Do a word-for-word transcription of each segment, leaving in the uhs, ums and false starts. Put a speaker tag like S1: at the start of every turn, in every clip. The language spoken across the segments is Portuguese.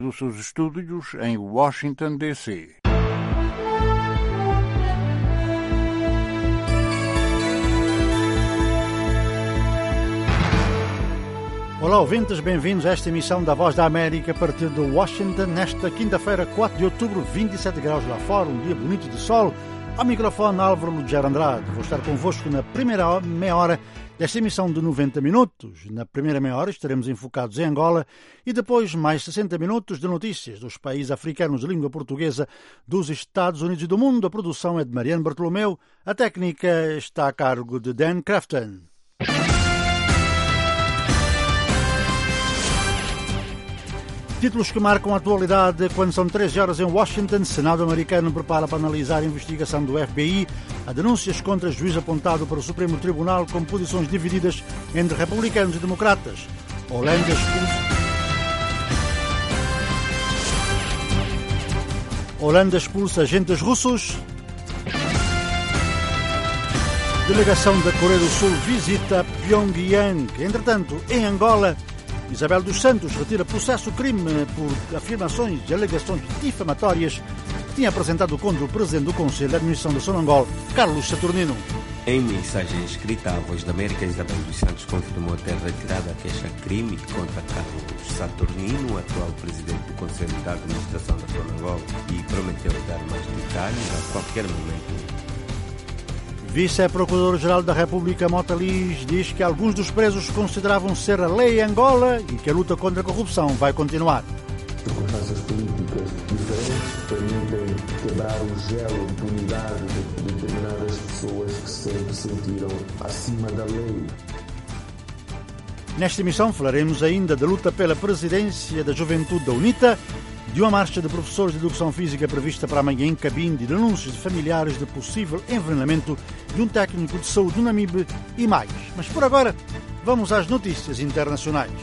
S1: dos seus estúdios em Washington, D C
S2: Olá, ouvintes, bem-vindos a esta emissão da Voz da América a partir de Washington, nesta quinta-feira, quatro de outubro, vinte e sete graus lá fora, um dia bonito de sol. Ao microfone, Álvaro Lugero Andrade. Vou estar convosco na primeira meia hora desta emissão de noventa minutos. Na primeira meia hora estaremos enfocados em Angola e depois mais sessenta minutos de notícias dos países africanos de língua portuguesa, dos Estados Unidos e do mundo. A produção é de Mariano Bartolomeu, a técnica está a cargo de Dan Crafton. Títulos que marcam a atualidade quando são treze horas em Washington. Senado americano prepara para analisar a investigação do F B I. Há denúncias contra juiz apontado para o Supremo Tribunal com posições divididas entre republicanos e democratas. Holanda expulsa... Holanda expulsa agentes russos. Delegação da Coreia do Sul visita Pyongyang. Entretanto, em Angola, Isabel dos Santos retira processo crime por afirmações e alegações difamatórias que tinha apresentado contra o presidente do Conselho de Administração da Sonangol, Carlos Saturnino.
S3: Em mensagem escrita, a Voz da América, Isabel dos Santos confirmou ter retirado a queixa-crime contra Carlos Saturnino, atual presidente do Conselho de Administração da Sonangol, e prometeu dar mais detalhes a qualquer momento.
S2: Vice-Procurador-Geral da República, Mota Liz, diz que alguns dos presos consideravam ser a lei em Angola e que a luta contra a corrupção vai continuar.
S4: Circunstâncias políticas diferentes permitem quebrar o gelo de unidade de determinadas pessoas que sempre se sentiram acima da lei.
S2: Nesta emissão falaremos ainda da luta pela presidência da Juventude da UNITA, de uma marcha de professores de educação física prevista para amanhã em Cabinda e denúncias de familiares de possível envenenamento de um técnico de saúde do Namibe e mais. Mas por agora, vamos às notícias internacionais.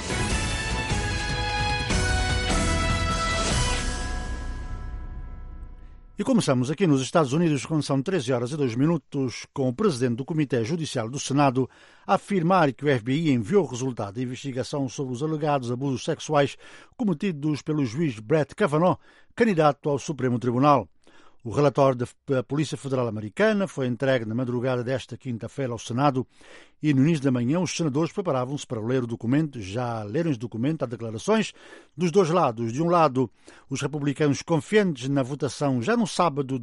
S2: E começamos aqui nos Estados Unidos, quando são treze horas e dois minutos, com o presidente do Comitê Judicial do Senado a afirmar que o F B I enviou o resultado da investigação sobre os alegados abusos sexuais cometidos pelo juiz Brett Kavanaugh, candidato ao Supremo Tribunal. O relatório da Polícia Federal Americana foi entregue na madrugada desta quinta-feira ao Senado e no início da manhã os senadores preparavam-se para ler o documento. Já leram esse documento, há declarações dos dois lados. De um lado, os republicanos confiantes na votação já no sábado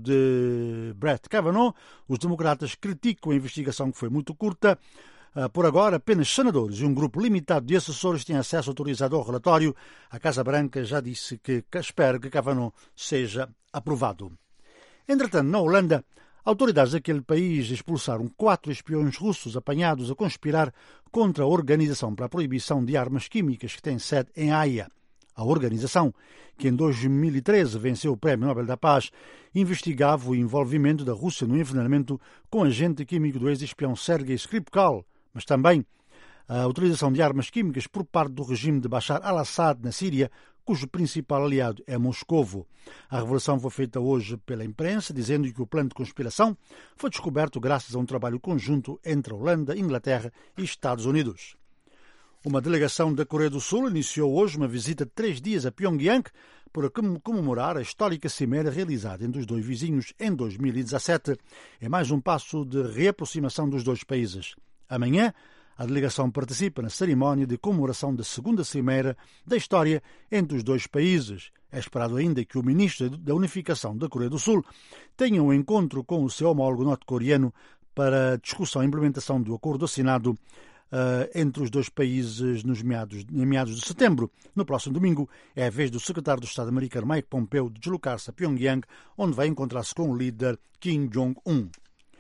S2: de Brett Kavanaugh. Os democratas criticam a investigação que foi muito curta. Por agora, apenas senadores e um grupo limitado de assessores têm acesso autorizado ao relatório. A Casa Branca já disse que espera que Kavanaugh seja aprovado. Entretanto, na Holanda, autoridades daquele país expulsaram quatro espiões russos apanhados a conspirar contra a Organização para a Proibição de Armas Químicas, que tem sede em Haia. A organização, que em dois mil e treze venceu o Prémio Nobel da Paz, investigava o envolvimento da Rússia no envenenamento com agente químico do ex-espião Sergei Skripal, mas também a utilização de armas químicas por parte do regime de Bashar al-Assad na Síria, cujo principal aliado é Moscovo. A revelação foi feita hoje pela imprensa, dizendo que o plano de conspiração foi descoberto graças a um trabalho conjunto entre a Holanda, Inglaterra e Estados Unidos. Uma delegação da Coreia do Sul iniciou hoje uma visita de três dias a Pyongyang para comemorar a histórica cimeira realizada entre os dois vizinhos em dois mil e dezassete. É mais um passo de reaproximação dos dois países. Amanhã, a delegação participa na cerimónia de comemoração da segunda cimeira da história entre os dois países. É esperado ainda que o ministro da Unificação da Coreia do Sul tenha um encontro com o seu homólogo norte-coreano para discussão e implementação do acordo assinado uh, entre os dois países nos meados, em meados de setembro. No próximo domingo é a vez do secretário do Estado americano Mike Pompeo de deslocar-se a Pyongyang, onde vai encontrar-se com o líder Kim Jong-un.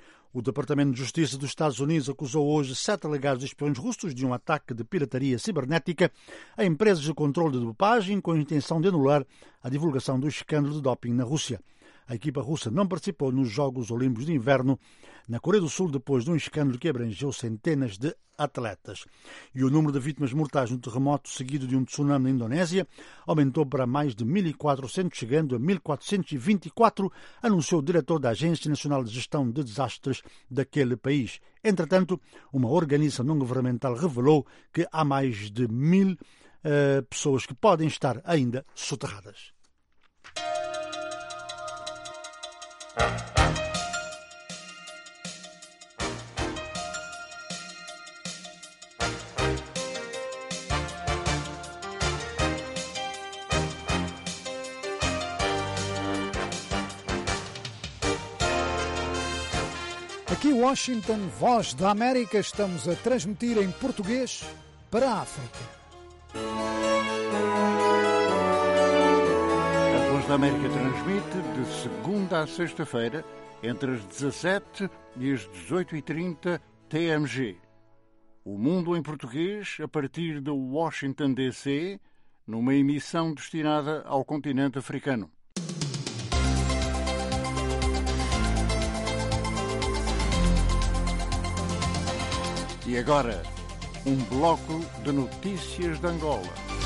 S2: O Departamento de Justiça dos Estados Unidos acusou hoje sete alegados espiões russos de um ataque de pirataria cibernética a empresas de controle de dopagem com a intenção de anular a divulgação do escândalo de doping na Rússia. A equipa russa não participou nos Jogos Olímpicos de Inverno na Coreia do Sul depois de um escândalo que abrangeu centenas de atletas. E o número de vítimas mortais no terremoto seguido de um tsunami na Indonésia aumentou para mais de mil e quatrocentos, chegando a mil quatrocentos e vinte e quatro, anunciou o diretor da Agência Nacional de Gestão de Desastres daquele país. Entretanto, uma organização não governamental revelou que há mais de mil uh, pessoas que podem estar ainda soterradas.
S5: Aqui Washington, Voz da América, estamos a transmitir em português para a África.
S1: A Voz da América transmite de segunda a sexta-feira, entre as dezassete e as dezoito e trinta T M G. O Mundo em Português, a partir de Washington, D C, numa emissão destinada ao continente africano. E agora, um bloco de notícias de Angola.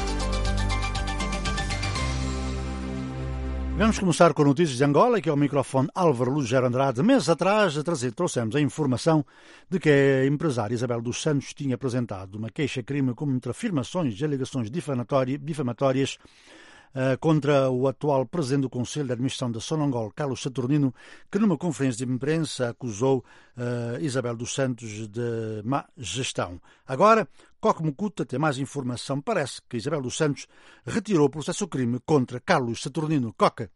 S2: Vamos começar com notícias de Angola, que é o microfone Álvaro Lugero Andrade. Meses atrás trouxemos a informação de que a empresária Isabel dos Santos tinha apresentado uma queixa-crime contra afirmações e alegações difamatórias Uh, contra o atual presidente do Conselho de Administração da Sonangol, Carlos Saturnino, que numa conferência de imprensa acusou uh, Isabel dos Santos de má gestão. Agora, Coque Mucuta tem mais informação. Parece que Isabel dos Santos retirou o processo-crime contra Carlos Saturnino. Coque.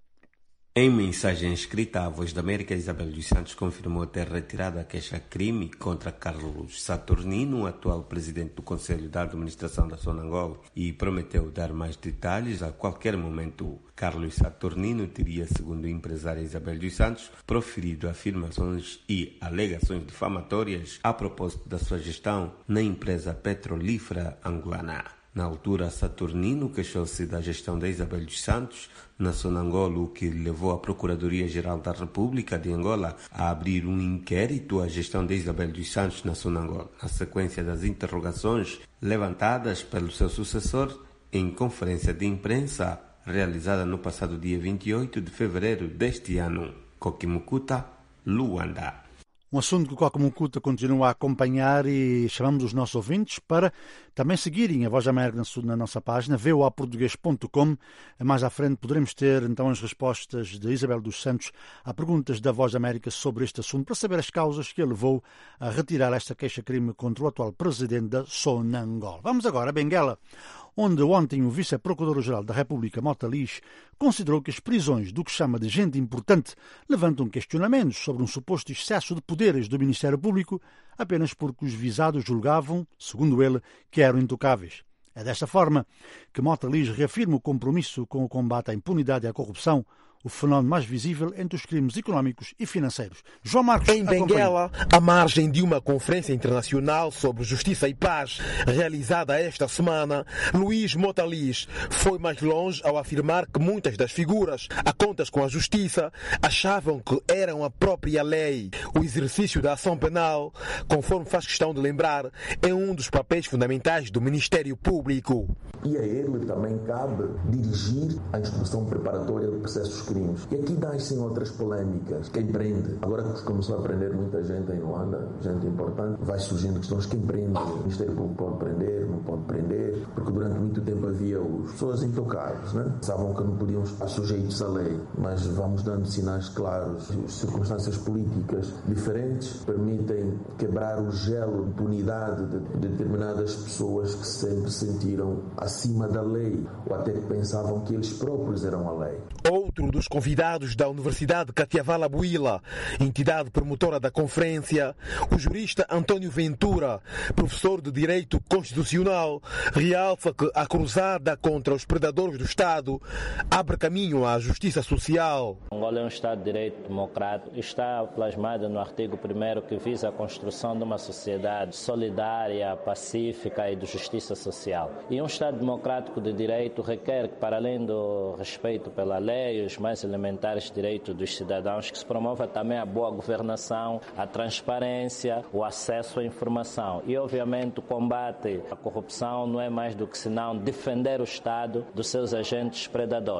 S3: Em mensagem escrita, a Voz da América, Isabel dos Santos confirmou ter retirado a queixa-crime contra Carlos Saturnino, atual presidente do Conselho de Administração da Sonangol, e prometeu dar mais detalhes. A qualquer momento, Carlos Saturnino teria, segundo a empresária Isabel dos Santos, proferido afirmações e alegações difamatórias a propósito da sua gestão na empresa petrolífera angolana. Na altura, Saturnino queixou-se da gestão da Isabel dos Santos na Sonangol, o que levou a Procuradoria-Geral da República de Angola a abrir um inquérito à gestão da Isabel dos Santos na Sonangol, na sequência das interrogações levantadas pelo seu sucessor em conferência de imprensa realizada no passado dia vinte e oito de fevereiro deste ano. Coque Mucuta, Luanda.
S2: Um assunto que o Coque Mucuta continua a acompanhar, e chamamos os nossos ouvintes para também seguirem a Voz da América na nossa página, v o a português ponto com. Mais à frente poderemos ter então as respostas de Isabel dos Santos a perguntas da Voz da América sobre este assunto, para saber as causas que a levou a retirar esta queixa-crime contra o atual presidente da Sonangol. Vamos agora a Benguela, onde ontem o vice-procurador-geral da República, Mota Lix, considerou que as prisões do que chama de gente importante levantam questionamentos sobre um suposto excesso de poderes do Ministério Público, apenas porque os visados julgavam, segundo ele, que eram intocáveis. É desta forma que Mota Lix reafirma o compromisso com o combate à impunidade e à corrupção, o fenómeno mais visível entre os crimes económicos e financeiros. João Marcos,
S6: em Benguela, à margem de uma conferência internacional sobre justiça e paz realizada esta semana, Luís Mota Lix foi mais longe ao afirmar que muitas das figuras a contas com a justiça achavam que eram a própria lei. O exercício da ação penal, conforme faz questão de lembrar, é um dos papéis fundamentais do Ministério Público.
S4: E a ele também cabe dirigir a instrução preparatória de processos crimes. E aqui nascem outras polêmicas. Quem prende? Agora que começou a prender muita gente em Luanda, gente importante, vai surgindo questões. Quem prende? O Ministério Público pode prender, não pode prender, porque durante muito tempo havia os pessoas intocáveis, né? Pensavam que não podiam estar sujeitos à lei, mas vamos dando sinais claros. As circunstâncias políticas diferentes permitem quebrar o gelo de impunidade de determinadas pessoas que sempre sentiram acima da lei, ou até que pensavam que eles próprios eram a lei.
S6: Outro dos convidados da Universidade Katiavala Buila, entidade promotora da conferência, o jurista António Ventura, professor de Direito Constitucional, realça que a cruzada contra os predadores do Estado abre caminho à justiça social.
S7: Angola é um Estado de Direito democrático, está plasmado no artigo primeiro que visa a construção de uma sociedade solidária, pacífica e de justiça social. E um Estado democrático de direito requer que, para além do respeito pela lei e os mais elementares direitos dos cidadãos, que se promova também a boa governação, a transparência, o acesso à informação. E, obviamente, o combate à corrupção não é mais do que senão defender o Estado dos seus agentes predadores.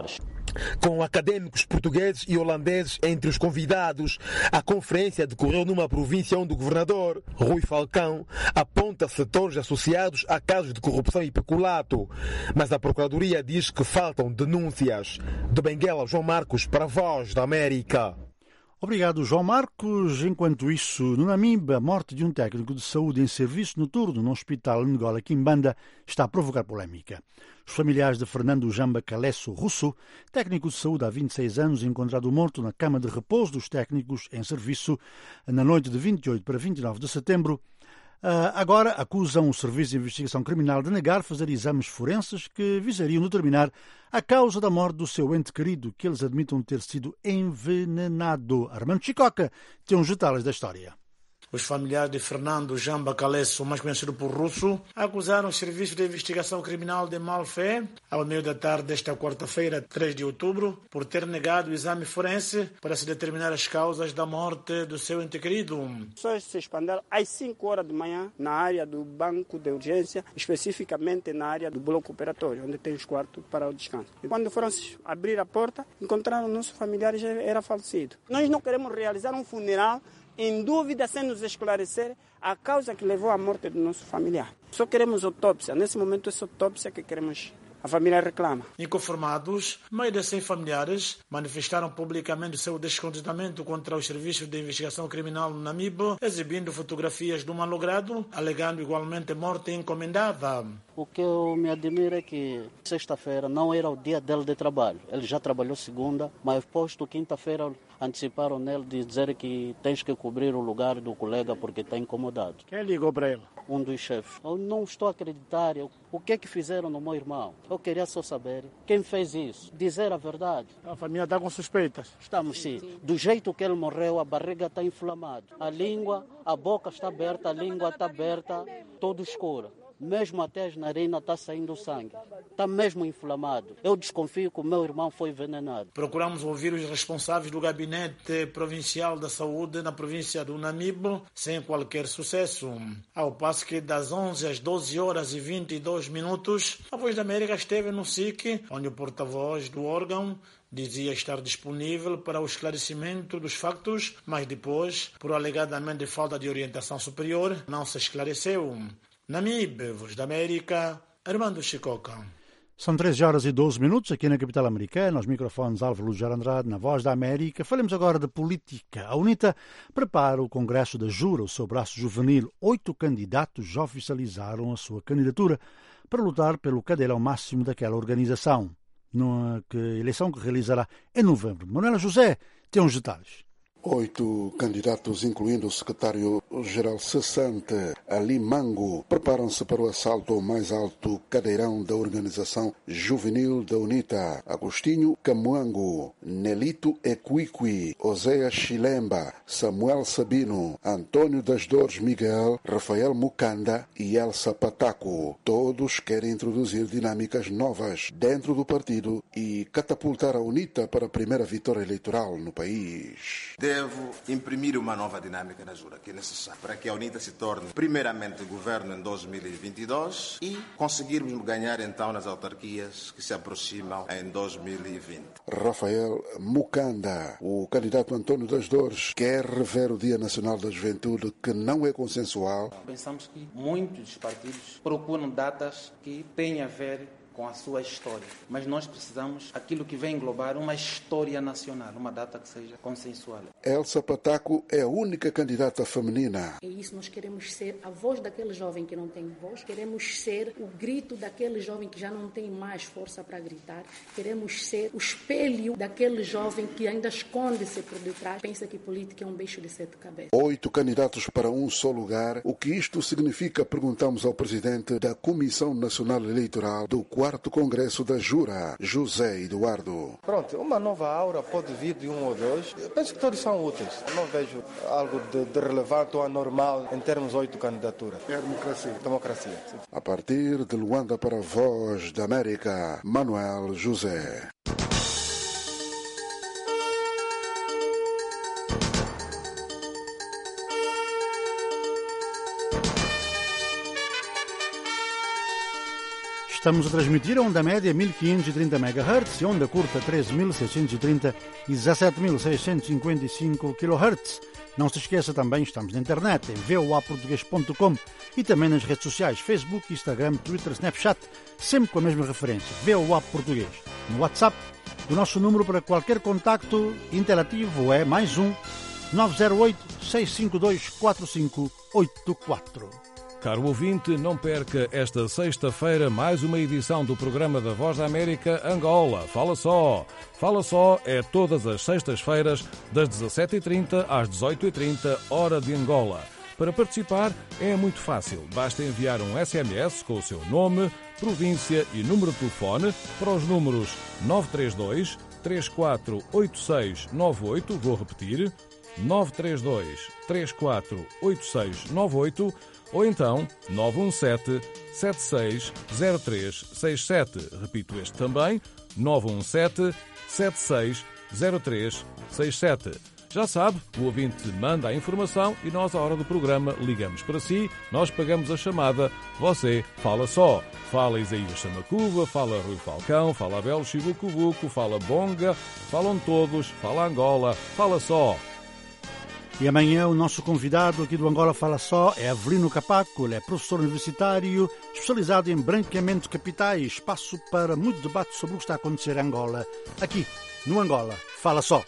S6: Com acadêmicos portugueses e holandeses entre os convidados, a conferência decorreu numa província onde o governador, Rui Falcão, aponta setores associados a casos de corrupção e peculato. Mas a Procuradoria diz que faltam denúncias. De Benguela, João Marcos, para a Voz da América.
S2: Obrigado, João Marcos. Enquanto isso, no Namibe, a morte de um técnico de saúde em serviço noturno no hospital Ngola Kimbanda está a provocar polémica. Os familiares de Fernando Jamba Calesso Russo, técnico de saúde há vinte e seis anos, encontrado morto na cama de repouso dos técnicos em serviço na noite de vinte e oito para vinte e nove de setembro, agora acusam o Serviço de Investigação Criminal de negar fazer exames forenses que visariam determinar a causa da morte do seu ente querido, que eles admitem ter sido envenenado. Armando Chicoca tem uns detalhes da história.
S8: Os familiares de Fernando Jamba Calesso, mais conhecido por Russo, acusaram os serviços de investigação criminal de má-fé, ao meio da tarde desta quarta-feira, três de outubro, por ter negado o exame forense para se determinar as causas da morte do seu ente querido.
S9: As pessoas se expandiram às cinco horas da manhã na área do banco de urgência, especificamente na área do bloco operatório, onde tem os quartos para o descanso. E quando foram abrir a porta, encontraram o nosso familiar e já era falecido. Nós não queremos realizar um funeral em dúvida, sem nos esclarecer a causa que levou à morte do nosso familiar. Só queremos autópsia. Nesse momento, essa autópsia que queremos. A família reclama.
S8: Inconformados, mais de cem familiares manifestaram publicamente seu descontentamento contra os serviços de investigação criminal no Namibe, exibindo fotografias do malogrado, alegando igualmente morte encomendada.
S10: O que eu me admiro é que sexta-feira não era o dia dele de trabalho. Ele já trabalhou segunda, mas posto quinta-feira anteciparam nele de dizer que tens que cobrir o lugar do colega porque está incomodado.
S8: Quem ligou para ele?
S10: Um dos chefes. Eu não estou a acreditar o que é que fizeram no meu irmão. Eu queria só saber quem fez isso, dizer a verdade.
S8: A família está com suspeitas?
S10: Estamos sim. Do jeito que ele morreu, a barriga está inflamada. A língua, a boca está aberta, a língua está aberta, todo escuro. Mesmo até as narinas está saindo sangue. Está mesmo inflamado. Eu desconfio que o meu irmão foi envenenado.
S8: Procuramos ouvir os responsáveis do Gabinete Provincial da Saúde na província do Namibe, sem qualquer sucesso. Ao passo que das onze às doze horas e vinte e dois minutos, a Voz da América esteve no S I C, onde o porta-voz do órgão dizia estar disponível para o esclarecimento dos factos, mas depois, por alegadamente falta de orientação superior, não se esclareceu. Namibe, Voz da América, Armando Chicoca.
S2: São treze horas e doze minutos aqui na capital americana, aos microfones Álvaro Lujar Andrade, na Voz da América. Falemos agora de política. A UNITA prepara o Congresso da Jura, o seu braço juvenil. Oito candidatos já oficializaram a sua candidatura para lutar pelo cadeirão máximo daquela organização, na eleição que realizará em novembro. Manuela José tem uns detalhes.
S11: Oito candidatos, incluindo o secretário-geral cessante, Ali Mango, preparam-se para o assalto ao mais alto cadeirão da organização juvenil da UNITA. Agostinho Camuango, Nelito Equiqui, Oséias Chilemba, Samuel Sabino, Antônio das Dores Miguel, Rafael Mukanda e Elsa Pataco. Todos querem introduzir dinâmicas novas dentro do partido e catapultar a UNITA para a primeira vitória eleitoral no país.
S12: Devo imprimir uma nova dinâmica na Jura, que é necessário, para que a UNITA se torne primeiramente governo em dois mil e vinte e dois e conseguirmos ganhar então nas autarquias que se aproximam em dois mil e vinte.
S11: Rafael Mukanda, o candidato Antônio das Dores, quer rever o Dia Nacional da Juventude, que não é consensual.
S13: Pensamos que muitos partidos procuram datas que têm a ver com a sua história. Mas nós precisamos aquilo que vai englobar uma história nacional, uma data que seja consensual.
S11: Elsa Pataco é a única candidata feminina.
S14: É isso, nós queremos ser a voz daquele jovem que não tem voz, queremos ser o grito daquele jovem que já não tem mais força para gritar, queremos ser o espelho daquele jovem que ainda esconde-se por detrás, pensa que política é um bicho de sete cabeças.
S11: Oito candidatos para um só lugar. O que isto significa, perguntamos ao presidente da Comissão Nacional Eleitoral do quarto Congresso da Jura, José Eduardo.
S15: Pronto, uma nova aura pode vir de um ou dois. Eu penso que todos são úteis. Eu não vejo algo de, de relevante ou anormal em termos de oito candidaturas.
S11: É a democracia.
S15: Democracia.
S11: A partir de Luanda para a Voz da América, Manuel José.
S2: Estamos a transmitir a onda média mil quinhentos e trinta megahertz e onda curta treze mil seiscentos e trinta e dezassete mil seiscentos e cinquenta e cinco kilohertz. Não se esqueça também, estamos na internet em v o a português ponto com e também nas redes sociais Facebook, Instagram, Twitter, Snapchat, sempre com a mesma referência, V O A Português. No WhatsApp, o nosso número para qualquer contacto interativo é mais um nove zero oito, seis cinco dois, quatro cinco oito quatro.
S16: Caro ouvinte, não perca esta sexta-feira mais uma edição do programa da Voz da América Angola. Fala Só! Fala Só é todas as sextas-feiras, das dezassete e trinta às dezoito e trinta, hora de Angola. Para participar é muito fácil. Basta enviar um S M S com o seu nome, província e número de telefone para os números nove três dois, três quatro oito seis nove oito, vou repetir, nove três dois, três quatro oito seis nove oito, ou então nove um sete, sete seis zero três seis sete. Repito este também, nove um sete, sete seis zero três seis sete. Já sabe, o ouvinte manda a informação e nós, à hora do programa, ligamos para si, nós pagamos a chamada, você fala só. Fala Isaías Chamacuva, fala Rui Falcão, fala Abel Chibucubuco, fala Bonga, falam todos, fala Angola, fala só.
S2: E amanhã o nosso convidado aqui do Angola Fala Só é Avelino Capaco. Ele é professor universitário especializado em branqueamento de capitais. Espaço para muito debate sobre o que está a acontecer em Angola. Aqui, no Angola Fala Só.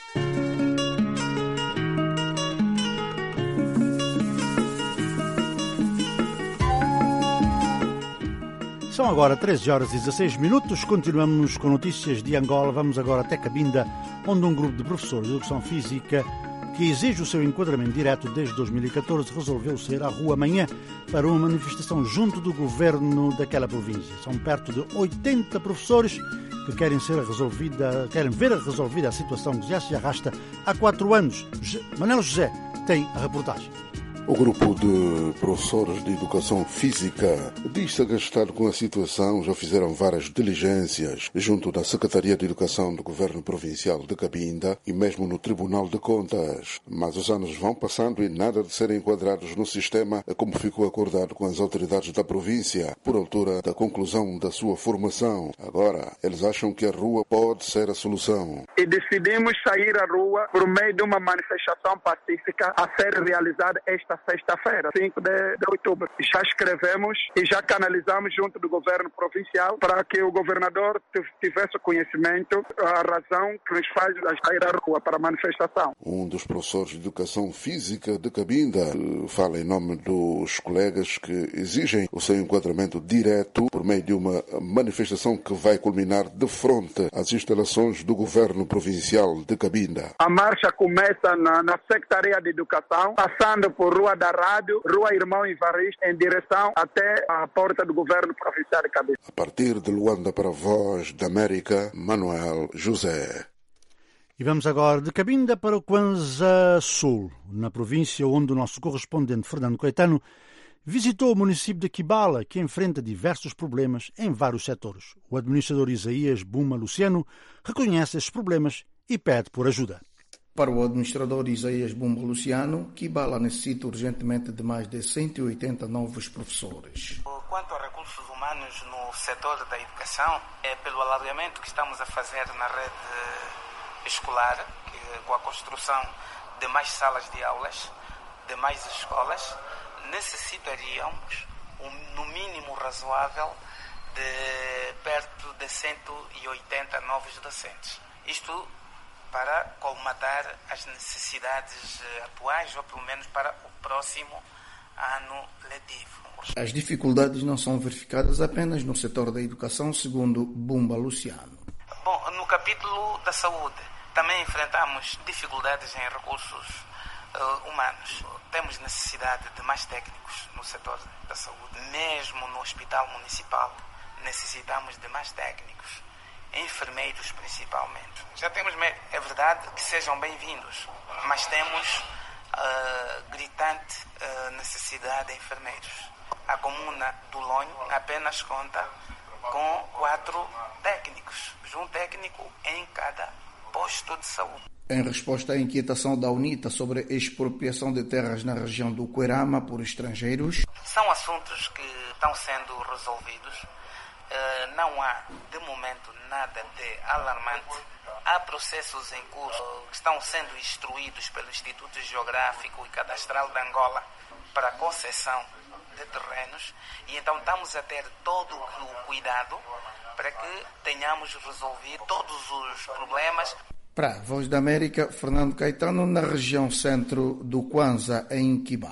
S2: São agora treze horas e dezasseis minutos. Continuamos com notícias de Angola. Vamos agora até Cabinda, onde um grupo de professores de educação física que exige o seu enquadramento direto desde dois mil e catorze, resolveu sair à rua amanhã para uma manifestação junto do governo daquela província. São perto de oitenta professores que querem, ser resolvida, querem ver resolvida a situação que já se arrasta há quatro anos. Manel José tem a reportagem.
S11: O grupo de professores de educação física diz-se agastado com a situação, já fizeram várias diligências junto da Secretaria de Educação do Governo Provincial de Cabinda e mesmo no Tribunal de Contas. Mas os anos vão passando e nada de serem enquadrados no sistema, como ficou acordado com as autoridades da província, por altura da conclusão da sua formação. Agora, eles acham que a rua pode ser a solução.
S17: E decidimos sair à rua por meio de uma manifestação pacífica a ser realizada esta sexta-feira, cinco de outubro. Já escrevemos e já canalizamos junto do governo provincial para que o governador tivesse conhecimento a razão que nos faz sair à rua para a manifestação.
S11: Um dos professores de educação física de Cabinda fala em nome dos colegas que exigem o seu enquadramento direto por meio de uma manifestação que vai culminar de frente às instalações do governo provincial de Cabinda.
S17: A marcha começa na, na Secretaria de Educação, passando por Rua da Rádio, Rua Irmão Ivarista, em direção até a porta do governo provincial de Cabinda.
S11: A partir de Luanda para a Voz da América, Manuel José.
S2: E vamos agora de Cabinda para o Kwanza Sul, na província onde o nosso correspondente Fernando Coetano visitou o município de Kibala, que enfrenta diversos problemas em vários setores. O administrador Isaías Buma Luciano reconhece esses problemas e pede por ajuda.
S18: Para o administrador Isaías Bumba Luciano, Kibala necessita urgentemente de mais de cento e oitenta novos professores.
S19: Quanto a recursos humanos no setor da educação, é pelo alargamento que estamos a fazer na rede escolar, que, com a construção de mais salas de aulas, de mais escolas, necessitaríamos, um, no mínimo razoável, de perto de cento e oitenta novos docentes. Isto para colmatar as necessidades atuais, ou pelo menos para o próximo ano letivo.
S18: As dificuldades não são verificadas apenas no setor da educação, segundo Bumba Luciano.
S19: Bom, no capítulo da saúde, também enfrentamos dificuldades em recursos uh, humanos. Temos necessidade de mais técnicos no setor da saúde. Mesmo no hospital municipal, necessitamos de mais técnicos. Enfermeiros principalmente. Já temos, é verdade, que sejam bem-vindos, mas temos uh, gritante uh, necessidade de enfermeiros. A comuna do Lonho apenas conta com quatro técnicos, um técnico em cada posto de saúde.
S18: Em resposta à inquietação da UNITA sobre a expropriação de terras na região do Querama por estrangeiros,
S19: são assuntos que estão sendo resolvidos não há, de momento, nada de alarmante. Há processos em curso que estão sendo instruídos pelo Instituto Geográfico e Cadastral de Angola para a concessão de terrenos, e então estamos a ter todo o cuidado para que tenhamos resolvido todos os problemas.
S18: Para a Voz da América, Fernando Caetano, na região centro do Kwanza, em Quibá.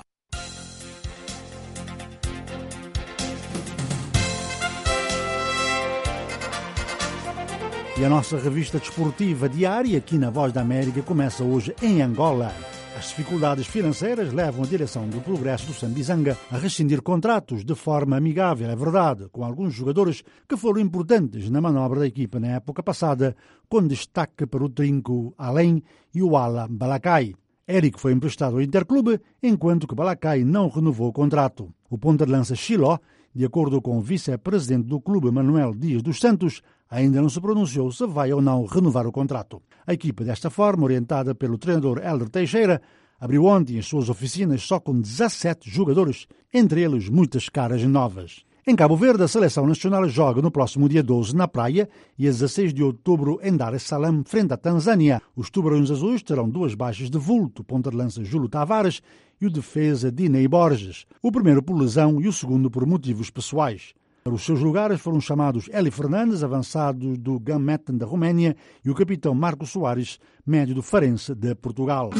S2: E a nossa revista desportiva diária aqui na Voz da América começa hoje em Angola. As dificuldades financeiras levam a direção do Progresso do Sambizanga a rescindir contratos de forma amigável, é verdade, com alguns jogadores que foram importantes na manobra da equipa na época passada, com destaque para o trinco Além e o ala Balacai. Eric foi emprestado ao Interclube, enquanto que Balacai não renovou o contrato. O ponta de lança Chiló, de acordo com o vice-presidente do clube Manuel Dias dos Santos, ainda não se pronunciou se vai ou não renovar o contrato. A equipa, desta forma, orientada pelo treinador Hélder Teixeira, abriu ontem as suas oficinas só com dezassete jogadores, entre eles muitas caras novas. Em Cabo Verde, a Seleção Nacional joga no próximo dia doze na praia e a dezasseis de outubro em Dar es Salaam, frente à Tanzânia. Os tubarões azuis terão duas baixas de vulto, ponta de lança Júlio Tavares e o defesa Dinei Borges, o primeiro por lesão e o segundo por motivos pessoais. Para os seus lugares foram chamados Eli Fernandes, avançado do Gambetta da Roménia, e o capitão Marco Soares, médio do Farense de Portugal.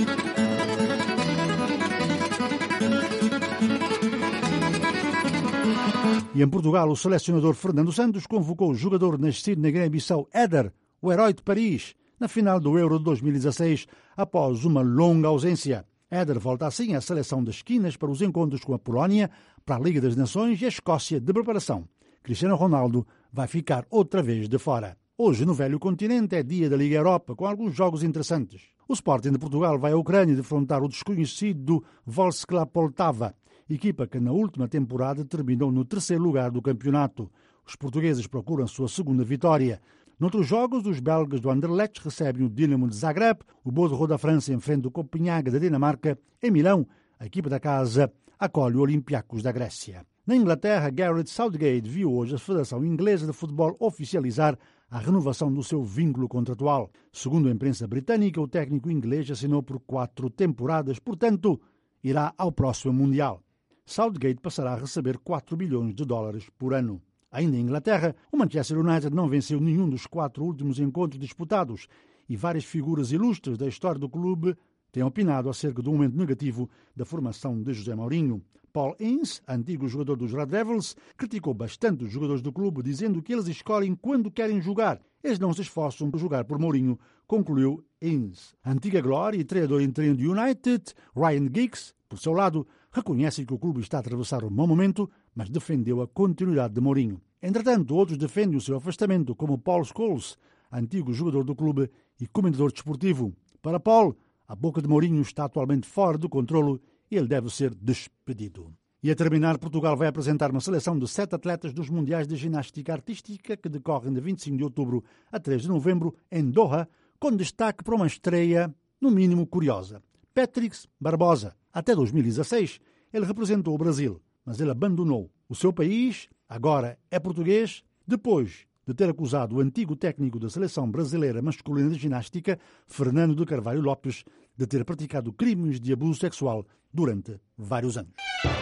S2: E em Portugal, o selecionador Fernando Santos convocou o jogador nascido na Guiné-Bissau, Éder, o herói de Paris, na final do Euro de dois mil e dezasseis, após uma longa ausência. Éder volta assim à seleção das esquinas para os encontros com a Polónia, para a Liga das Nações e a Escócia de preparação. Cristiano Ronaldo vai ficar outra vez de fora. Hoje, no velho continente, é dia da Liga Europa, com alguns jogos interessantes. O Sporting de Portugal vai à Ucrânia defrontar o desconhecido Wolfsklad Poltava, equipa que na última temporada terminou no terceiro lugar do campeonato. Os portugueses procuram sua segunda vitória. Noutros jogos, os belgas do Anderlecht recebem o Dinamo de Zagreb, o Bordeaux da França enfrenta o Copenhague da Dinamarca. Em Milão, a equipa da casa acolhe o Olympiacos da Grécia. Na Inglaterra, Gareth Southgate viu hoje a Federação Inglesa de Futebol oficializar a renovação do seu vínculo contratual. Segundo a imprensa britânica, o técnico inglês assinou por quatro temporadas, portanto, irá ao próximo Mundial. Southgate passará a receber quatro bilhões de dólares por ano. Ainda em Inglaterra, o Manchester United não venceu nenhum dos quatro últimos encontros disputados e várias figuras ilustres da história do clube têm opinado acerca do momento negativo da formação de José Mourinho. Paul Ince, antigo jogador dos Red Devils, criticou bastante os jogadores do clube, dizendo que eles escolhem quando querem jogar. Eles não se esforçam por jogar por Mourinho, concluiu Ince. A antiga glória e treinador interino do United, Ryan Giggs, por seu lado, reconhece que o clube está a atravessar um mau momento, mas defendeu a continuidade de Mourinho. Entretanto, outros defendem o seu afastamento, como Paul Scholes, antigo jogador do clube e comentador desportivo. Para Paul, a boca de Mourinho está atualmente fora do controlo e ele deve ser despedido. E a terminar, Portugal vai apresentar uma seleção de sete atletas dos Mundiais de Ginástica Artística que decorrem de vinte e cinco de outubro a três de novembro em Doha, com destaque para uma estreia, no mínimo, curiosa. Patrick Barbosa. Até dois mil e dezasseis, ele representou o Brasil, mas ele abandonou o seu país, agora é português, depois de ter acusado o antigo técnico da seleção brasileira masculina de ginástica, Fernando de Carvalho Lopes, de ter praticado crimes de abuso sexual durante vários anos.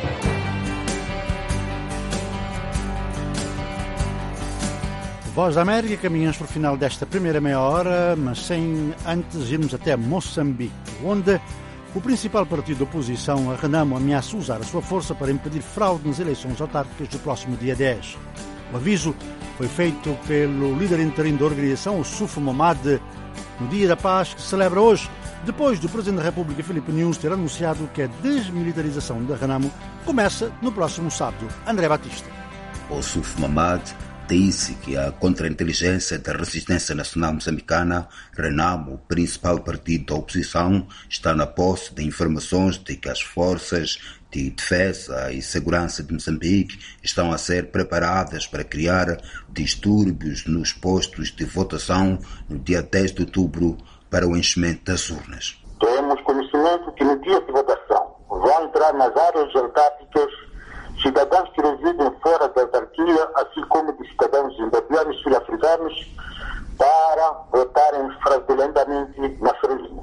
S2: Voz da América, caminhamos para o final desta primeira meia hora, mas sem antes irmos até Moçambique, onde o principal partido da oposição, a Renamo, ameaça usar a sua força para impedir fraude nas eleições autárquicas do próximo dia dez. O aviso foi feito pelo líder interino da organização, o Suf Mohamed, no Dia da Paz, que se celebra hoje, depois do Presidente da República, Filipe Nunes, ter anunciado que a desmilitarização da Renamo começa no próximo sábado. André Batista.
S20: O Suf Mohamed disse que a Contra-Inteligência da Resistência Nacional Moçambicana, Renamo, o principal partido da oposição, está na posse de informações de que as forças de defesa e segurança de Moçambique estão a ser preparadas para criar distúrbios nos postos de votação no dia dez de outubro para o enchimento das urnas.
S21: Temos conhecimento que no dia de votação vão entrar nas áreas geográficas cidadãos que residem fora das autarquia, assim como de cidadãos zimbabueanos e sul-africanos, para votarem fraudulentamente na Frelimo.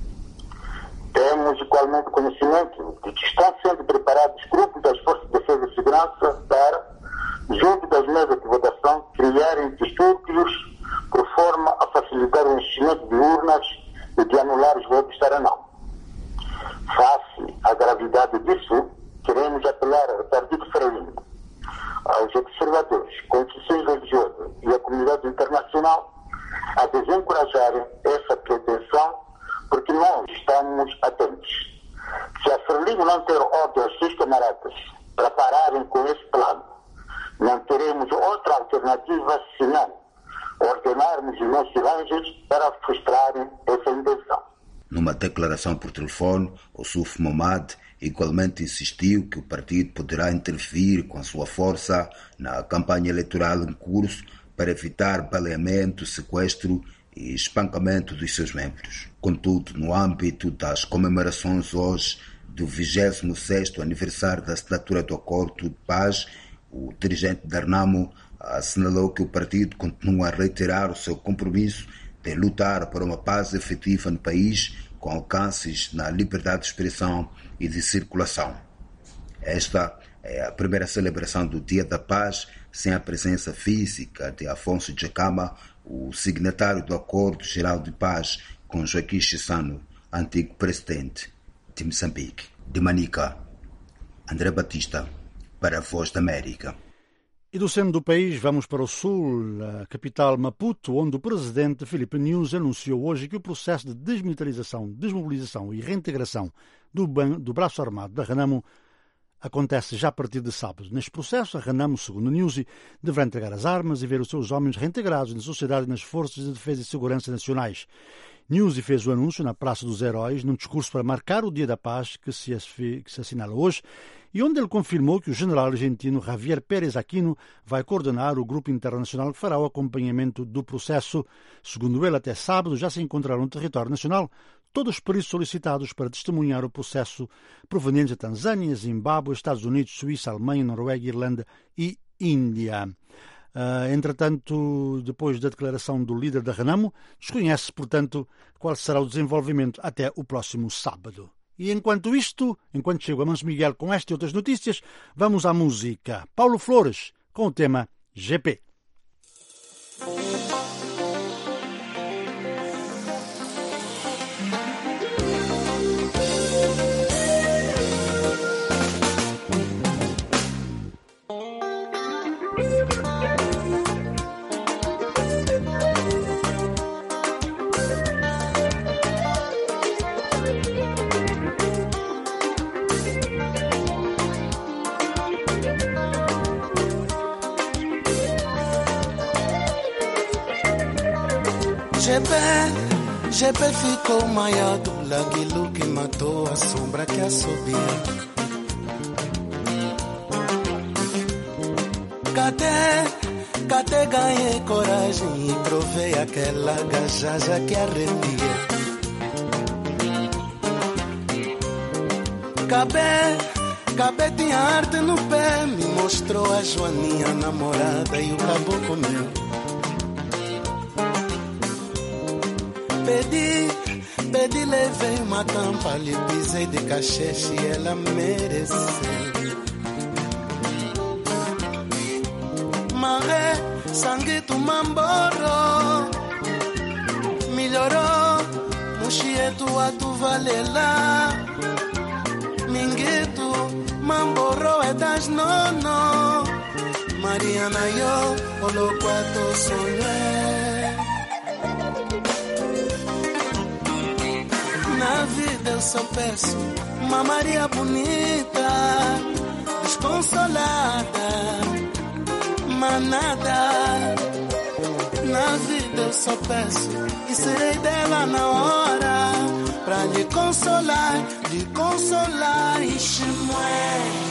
S21: Temos igualmente conhecimento de que estão sendo preparados grupos das Forças de Defesa e Segurança para, junto das mesas de votação, criarem distúrbios por forma a facilitar o enchimento de urnas e de anular os votos para não. Face à gravidade disso, queremos apelar ao Partido Frelimo, aos observadores, confissões religiosas e à comunidade internacional a desencorajarem essa pretensão, porque nós estamos atentos. Se a Frelimo não ter ordem aos seus camaradas para pararem com esse plano, não teremos outra alternativa senão ordenarmos os nossos anjos para frustrarem essa intenção.
S20: Numa declaração por telefone, Ossuf Momad igualmente insistiu que o partido poderá intervir com a sua força na campanha eleitoral em curso para evitar baleamento, sequestro e espancamento dos seus membros. Contudo, no âmbito das comemorações hoje do vigésimo sexto aniversário da assinatura do Acordo de Paz, o dirigente da Renamo assinalou que o partido continua a reiterar o seu compromisso de lutar por uma paz efetiva no país, com alcances na liberdade de expressão e de circulação. Esta é a primeira celebração do Dia da Paz sem a presença física de Afonso Djakama, o signatário do Acordo Geral de Paz com Joaquim Chissano, antigo presidente de Moçambique. De Manica, André Batista, para a Voz da América.
S2: E do centro do país vamos para o sul, a capital Maputo, onde o presidente Filipe Nyusi anunciou hoje que o processo de desmilitarização, desmobilização e reintegração do, do braço armado da Renamo acontece já a partir de sábado. Neste processo, a Renamo, segundo Nyusi, deverá entregar as armas e ver os seus homens reintegrados na sociedade e nas forças de defesa e segurança nacionais. Nyusi fez o anúncio na Praça dos Heróis, num discurso para marcar o Dia da Paz, que se, que se assinala hoje, e onde ele confirmou que o general argentino Javier Pérez Aquino vai coordenar o grupo internacional que fará o acompanhamento do processo. Segundo ele, até sábado já se encontraram no território nacional todos os peritos solicitados para testemunhar o processo provenientes de Tanzânia, Zimbábue, Estados Unidos, Suíça, Alemanha, Noruega, Irlanda e Índia. Uh, entretanto, depois da declaração do líder da Renamo, desconhece, portanto, qual será o desenvolvimento até o próximo sábado. E enquanto isto, enquanto chego a Manso Miguel com esta e outras notícias, vamos à música. Paulo Flores, com o tema G P.
S5: G P, G P ficou maiado, aquilo que matou a sombra que assobia. Cadê, cadê ganhei coragem e provei aquela gajaja que arrepia. Cabé, Cabé tinha arte no pé, me mostrou a Joaninha namorada e o caboclo meu. Pedi, pedi, levei uma tampa, lhe pisei de cacheche e ela mereceu. Maré, sanguito mamboro, melhorou, muxieto atu valela. Minguito, mamboro é das nono, Mariana yo, oloquato sonhé. Na vida eu só peço uma Maria bonita, desconsolada, manada. Na vida eu só peço e serei dela na hora, pra lhe consolar, lhe consolar e chimoé.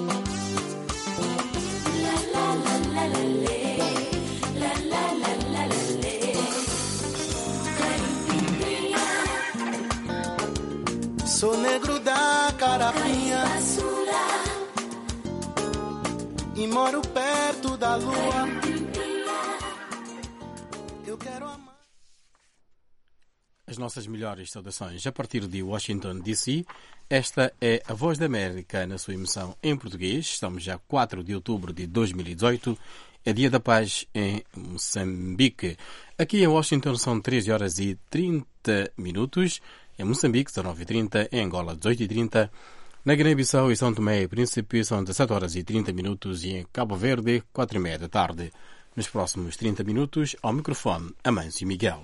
S22: La la la la la
S5: Sou negro da carapinha e moro perto da lua. Eu quero amar.
S1: As nossas melhores saudações a partir de Washington, D C. Esta é a Voz da América na sua emissão em português. Estamos já quatro de outubro de dois mil e dezoito. É Dia da Paz em Moçambique. Aqui em Washington são treze horas e trinta minutos. Em Moçambique são nove e trinta. Em Angola, dezoito e trinta. Na Guiné-Bissau e São Tomé e Príncipe são dezessete horas e trinta minutos. E em Cabo Verde, quatro e meia da tarde. Nos próximos trinta minutos, ao microfone, Amâncio Miguel.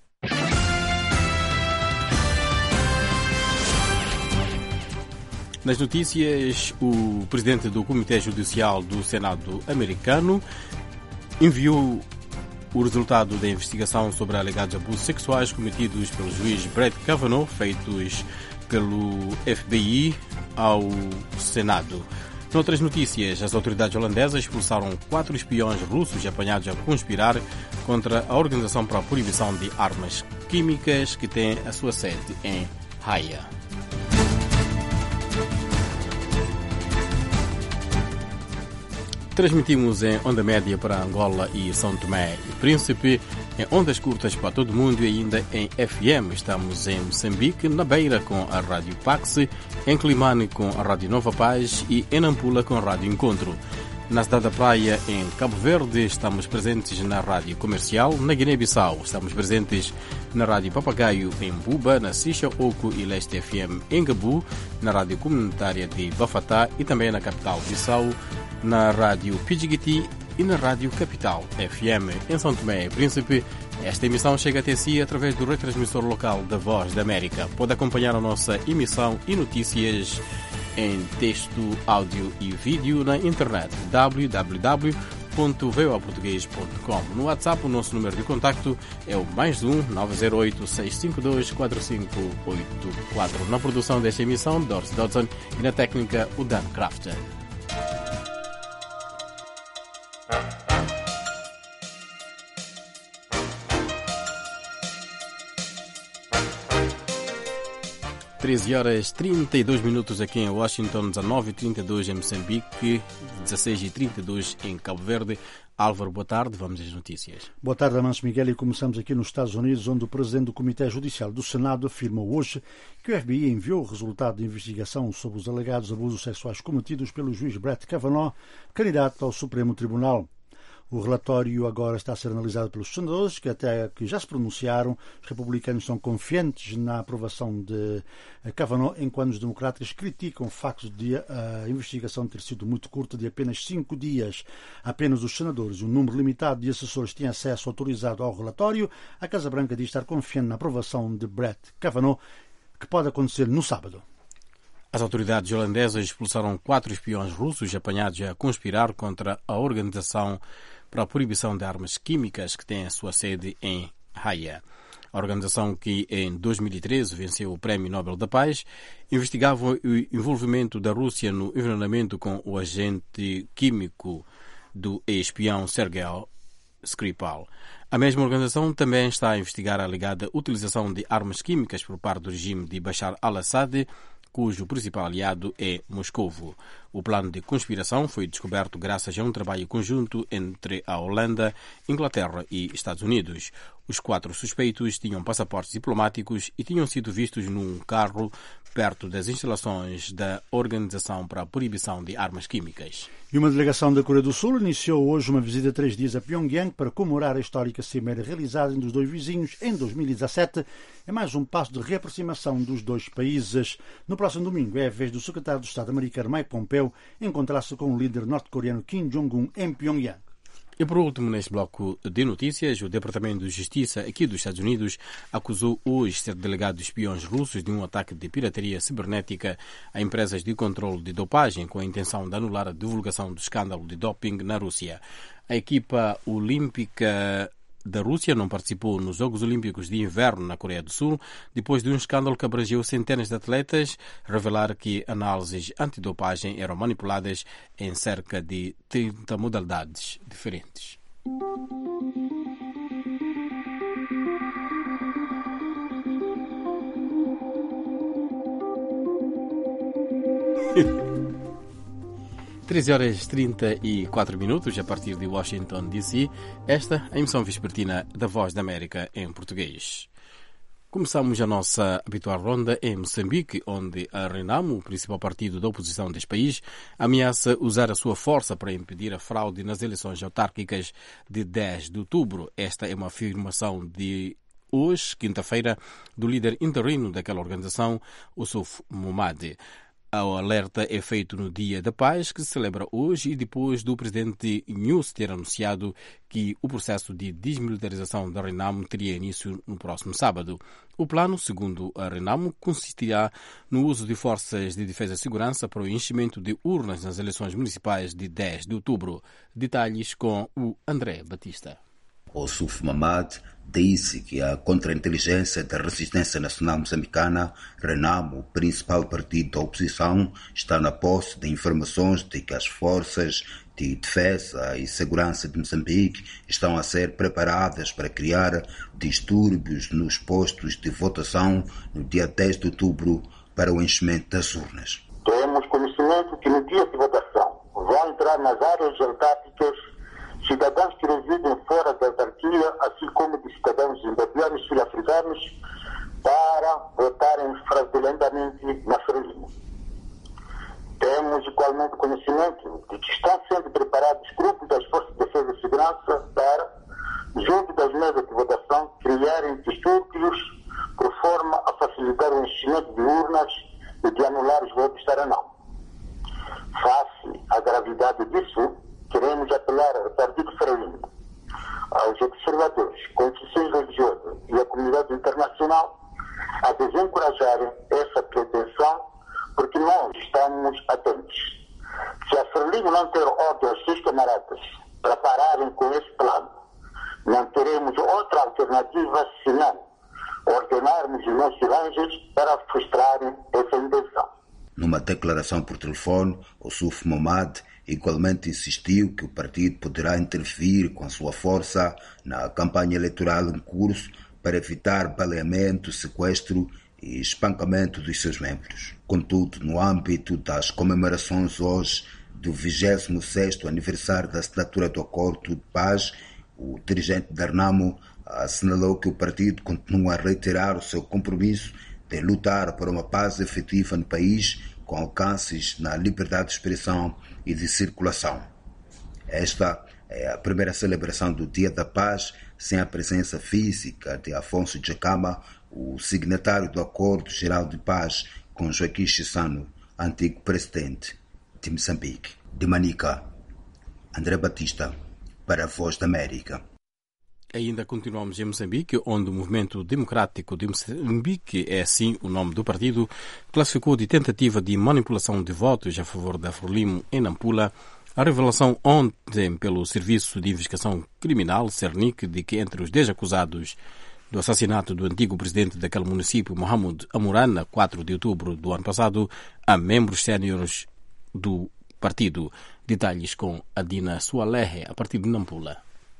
S1: Nas notícias, o presidente do Comitê Judicial do Senado americano enviou o resultado da investigação sobre alegados abusos sexuais cometidos pelo juiz Brett Kavanaugh, feitos pelo F B I, ao Senado. Noutras notícias, as autoridades holandesas expulsaram quatro espiões russos apanhados a conspirar contra a Organização para a Proibição de Armas Químicas, que tem a sua sede em Haia. Transmitimos em onda média para Angola e São Tomé e Príncipe, em ondas curtas para todo o mundo e ainda em F M. Estamos em Moçambique, na Beira com a Rádio Pax, em Climane com a Rádio Nova Paz e em Nampula com a Rádio Encontro. Na cidade da Praia, em Cabo Verde, estamos presentes na Rádio Comercial. Na Guiné-Bissau, estamos presentes na Rádio Papagaio em Buba, na Sicha Oco e Leste F M em Gabu, na Rádio Comunitária de Bafatá e também na capital Bissau, na Rádio Pidjigiti e na Rádio Capital F M em São Tomé e Príncipe. Esta emissão chega até si através do retransmissor local da Voz da América. Pode acompanhar a nossa emissão e notícias em texto, áudio e vídeo na internet w w w ponto voa português ponto com. No WhatsApp, o nosso número de contacto é o mais um nove zero oito, seis cinco dois, quatro cinco oito quatro. Na produção desta emissão, Doris Dodson, e na técnica, o Dan Crafter. treze horas e trinta e dois minutos aqui em Washington, dezenove e trinta e dois em Moçambique, dezesseis e trinta e dois em Cabo Verde. Álvaro, boa tarde, vamos às notícias.
S2: Boa tarde, Amâncio Miguel, e começamos aqui nos Estados Unidos, onde o presidente do Comitê Judicial do Senado afirmou hoje que o F B I enviou o resultado de investigação sobre os alegados abusos sexuais cometidos pelo juiz Brett Kavanaugh, candidato ao Supremo Tribunal. O relatório agora está a ser analisado pelos senadores, que até que já se pronunciaram. Os republicanos são confiantes na aprovação de Kavanaugh, enquanto os democratas criticam o facto de a investigação ter sido muito curta, de apenas cinco dias. Apenas os senadores e um número limitado de assessores têm acesso autorizado ao relatório. A Casa Branca diz estar confiante na aprovação de Brett Kavanaugh, que pode acontecer no sábado.
S1: As autoridades holandesas expulsaram quatro espiões russos apanhados a conspirar contra a Organização para a Proibição de Armas Químicas, que tem a sua sede em Haia. A organização, que em dois mil e treze venceu o Prémio Nobel da Paz, investigava o envolvimento da Rússia no envenenamento com o agente químico do espião Sergei Skripal. A mesma organização também está a investigar a alegada utilização de armas químicas por parte do regime de Bashar al-Assad, cujo principal aliado é Moscovo. O plano de conspiração foi descoberto graças a um trabalho conjunto entre a Holanda, Inglaterra e Estados Unidos. Os quatro suspeitos tinham passaportes diplomáticos e tinham sido vistos num carro perto das instalações da Organização para a Proibição de Armas Químicas.
S2: E uma delegação da Coreia do Sul iniciou hoje uma visita de três dias a Pyongyang para comemorar a histórica cimeira realizada entre os dois vizinhos em dois mil e dezassete. É mais um passo de reaproximação dos dois países. No próximo domingo é a vez do secretário de Estado americano Mike Pompeo encontrar-se com o líder norte-coreano Kim Jong-un em Pyongyang.
S1: E por último, neste bloco de notícias, o Departamento de Justiça aqui dos Estados Unidos acusou hoje sete delegados espiões russos de um ataque de pirataria cibernética a empresas de controle de dopagem com a intenção de anular a divulgação do escândalo de doping na Rússia. A equipa olímpica da Rússia não participou nos Jogos Olímpicos de Inverno na Coreia do Sul, depois de um escândalo que abrangeu centenas de atletas revelar que análises antidopagem eram manipuladas em cerca de trinta modalidades diferentes. treze horas e trinta e quatro minutos, a partir de Washington, D C, esta é a emissão vespertina da Voz da América em português. Começamos a nossa habitual ronda em Moçambique, onde a Renamo, o principal partido da oposição deste país, ameaça usar a sua força para impedir a fraude nas eleições autárquicas de dez de outubro. Esta é uma afirmação de hoje, quinta-feira, do líder interino daquela organização, Oussouf Momade. O alerta é feito no Dia da Paz, que se celebra hoje, e depois do presidente Nyusi ter anunciado que o processo de desmilitarização da Renamo teria início no próximo sábado. O plano, segundo a Renamo, consistirá no uso de forças de defesa e segurança para o enchimento de urnas nas eleições municipais de dez de outubro. Detalhes com o André Batista.
S20: Oussouf Momade disse que a Contra-Inteligência da Resistência Nacional Moçambicana, Renamo, o principal partido da oposição, está na posse de informações de que as forças de defesa e segurança de Moçambique estão a ser preparadas para criar distúrbios nos postos de votação no dia dez de outubro para o enchimento das urnas.
S21: Temos conhecimento que no dia de votação vão entrar nas áreas autárquicas cidadãos que residem fora da autarquia, assim como de cidadãos zimbabueanos e sul-africanos, para votarem fraudulentamente na Frelimo. Temos igualmente conhecimento de que estão sendo preparados grupos das Forças de Defesa e Segurança para, junto das mesas de votação, criarem distúrbios por forma a facilitar o enchimento de urnas e de anular os votos para não. Face à gravidade disso, queremos apelar ao Partido Frelimo, aos observadores, confissões religiosas e à comunidade internacional a desencorajarem essa pretensão, porque nós estamos atentos. Se a Frelimo não ter ordem aos seus camaradas para pararem com esse plano, não teremos outra alternativa senão ordenarmos os nossos anjos para frustrarem essa intenção.
S20: Numa declaração por telefone, Oussouf Momade igualmente insistiu que o partido poderá intervir com a sua força na campanha eleitoral em curso para evitar baleamento, sequestro e espancamento dos seus membros. Contudo, no âmbito das comemorações hoje do vigésimo sexto aniversário da assinatura do Acordo de Paz, o dirigente da Renamo assinalou que o partido continua a reiterar o seu compromisso de lutar por uma paz efetiva no país, com alcances na liberdade de expressão e de circulação. Esta é a primeira celebração do Dia da Paz sem a presença física de Afonso Dhlakama, o signatário do Acordo Geral de Paz com Joaquim Chissano, antigo presidente de Moçambique. De Manica, André Batista, para a Voz da América.
S1: Ainda continuamos em Moçambique, onde o Movimento Democrático de Moçambique, é assim o nome do partido, classificou de tentativa de manipulação de votos a favor da Frelimo em Nampula a revelação ontem pelo Serviço de Investigação Criminal, Cernic, de que entre os dez acusados do assassinato do antigo presidente daquele município, Mohamed Amurana, quatro de outubro do ano passado, há membros séniores do partido. Detalhes com Adina Sualehe, a partir de Nampula.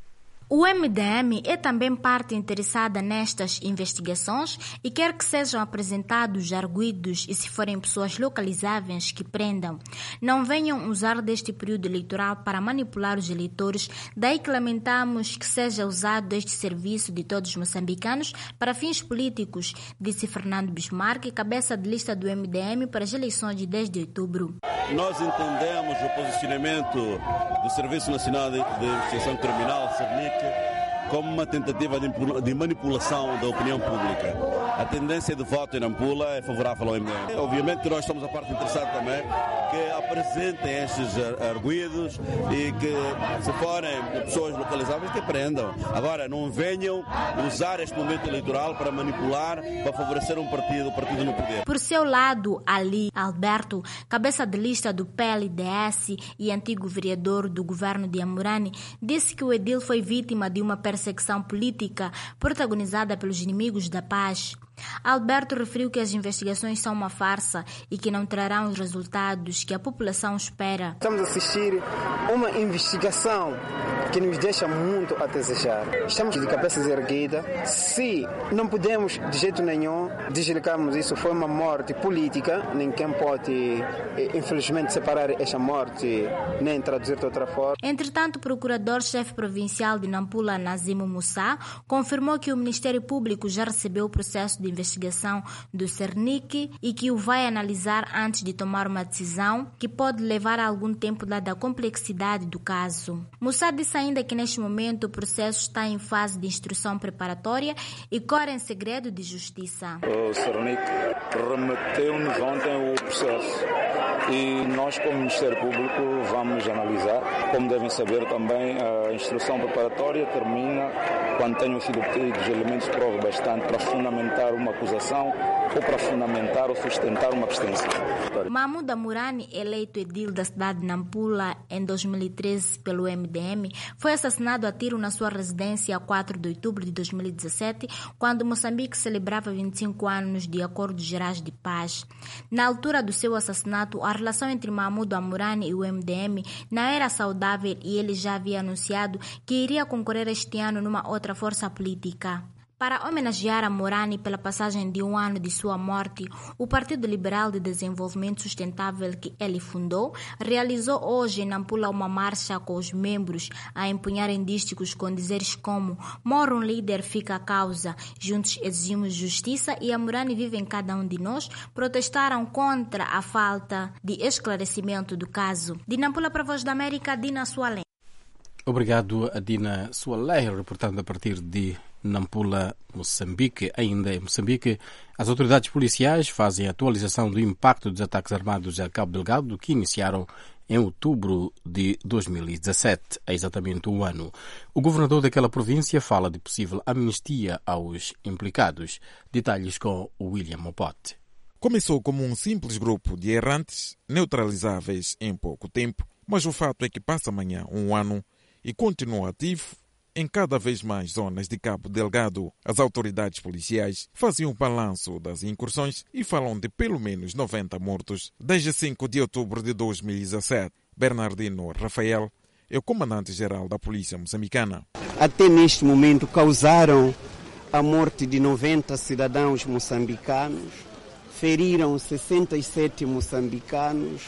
S3: O M D M é também parte interessada nestas investigações e quer que sejam apresentados arguidos e, se forem pessoas localizáveis, que prendam. Não venham usar deste período eleitoral para manipular os eleitores, daí que lamentamos que seja usado este serviço de todos os moçambicanos para fins políticos, disse Fernando Bismarck, cabeça de lista do M D M para as eleições de dez de outubro.
S22: Nós entendemos o posicionamento do Serviço Nacional de Investigação Criminal, Cernic, como uma tentativa de manipulação da opinião pública. A tendência de voto em Nampula é favorável ao M D M. Obviamente que nós somos a parte interessada também que apresentem estes arguidos e que, se forem pessoas localizáveis, que prendam. Agora, não venham usar este momento eleitoral para manipular, para favorecer um partido, o partido no poder.
S3: Por seu lado, Ali Alberto, cabeça de lista do P L D S e antigo vereador do governo de Amurani, disse que o edil foi vítima de uma perseguição política protagonizada pelos inimigos da paz. Alberto referiu que as investigações são uma farsa e que não trarão os resultados que a população espera.
S23: Estamos a assistir uma investigação
S4: que nos deixa muito a desejar. Estamos de cabeças erguidas. Se não podemos, de jeito nenhum, desligarmos isso, foi uma morte política. Ninguém pode, infelizmente, separar esta morte, nem traduzir de outra forma.
S3: Entretanto, o procurador-chefe provincial de Nampula, Nazimo Moussa, confirmou que o Ministério Público já recebeu o processo de investigação do Cernic e que o vai analisar antes de tomar uma decisão que pode levar algum tempo dada a complexidade do caso. Moussa disse ainda que neste momento o processo está em fase de instrução preparatória e corre em segredo de justiça.
S7: O Cernic remeteu-nos ontem o processo e nós, como Ministério Público, vamos analisar. Como devem saber também, a instrução preparatória termina quando tenham sido obtidos elementos de prova bastante para fundamentar uma acusação ou para fundamentar ou sustentar uma abstenção.
S3: Mahmoud Amurani, eleito edil da cidade de Nampula em dois mil e treze pelo M D M, foi assassinado a tiro na sua residência a quatro de outubro de dois mil e dezessete, quando Moçambique celebrava vinte e cinco anos de Acordos Gerais de Paz. Na altura do seu assassinato, a relação entre Mahmoud Amurani e o M D M não era saudável e ele já havia anunciado que iria concorrer este ano numa outra força política. Para homenagear a Amurani pela passagem de um ano de sua morte, o Partido Liberal de Desenvolvimento Sustentável que ele fundou realizou hoje em Nampula uma marcha com os membros a empunharem dísticos com dizeres como "Morre um líder, fica a causa, juntos exigimos justiça" e Amurani vive em cada um de nós, protestaram contra a falta de esclarecimento do caso. De Nampula para a Voz da América, Dina Sualém.
S1: Obrigado a Dina Sualém, reportando a partir de Nampula, Moçambique. Ainda em Moçambique, as autoridades policiais fazem a atualização do impacto dos ataques armados a Cabo Delgado que iniciaram em outubro de dois mil e dezassete, há exatamente um ano. O governador daquela província fala de possível amnistia aos implicados. Detalhes com William Mopote.
S23: Começou como um simples grupo de errantes neutralizáveis em pouco tempo, mas o fato é que passa amanhã um ano e continua ativo em cada vez mais zonas de Cabo Delgado. As autoridades policiais fazem um balanço das incursões e falam de pelo menos noventa mortos desde cinco de outubro de dois mil e dezassete. Bernardino Rafael é o comandante-geral da Polícia Moçambicana.
S4: Até neste momento causaram a morte de noventa cidadãos moçambicanos, feriram sessenta e sete moçambicanos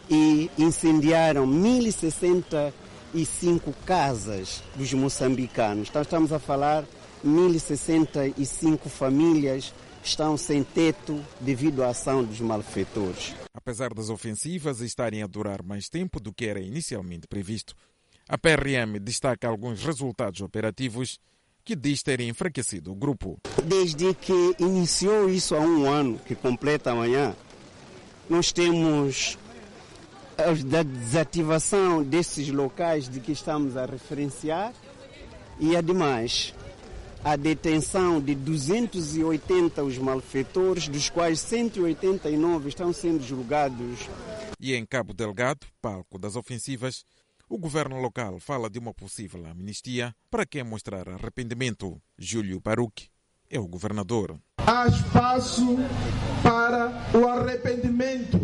S4: e incendiaram mil e sessenta e cinco casas dos moçambicanos. Então estamos a falar mil e sessenta e cinco famílias estão sem teto devido à ação dos malfeitores.
S23: Apesar das ofensivas estarem a durar mais tempo do que era inicialmente previsto, a P R M destaca alguns resultados operativos que diz terem enfraquecido o grupo.
S4: Desde que iniciou isso há um ano, que completa amanhã, nós temos da desativação desses locais de que estamos a referenciar e, ademais, a detenção de duzentos e oitenta os malfeitores, dos quais cento e oitenta e nove estão sendo julgados.
S23: E em Cabo Delgado, palco das ofensivas, o governo local fala de uma possível amnistia para quem mostrar arrependimento. Júlio Baruch é o governador.
S24: Há espaço para o arrependimento,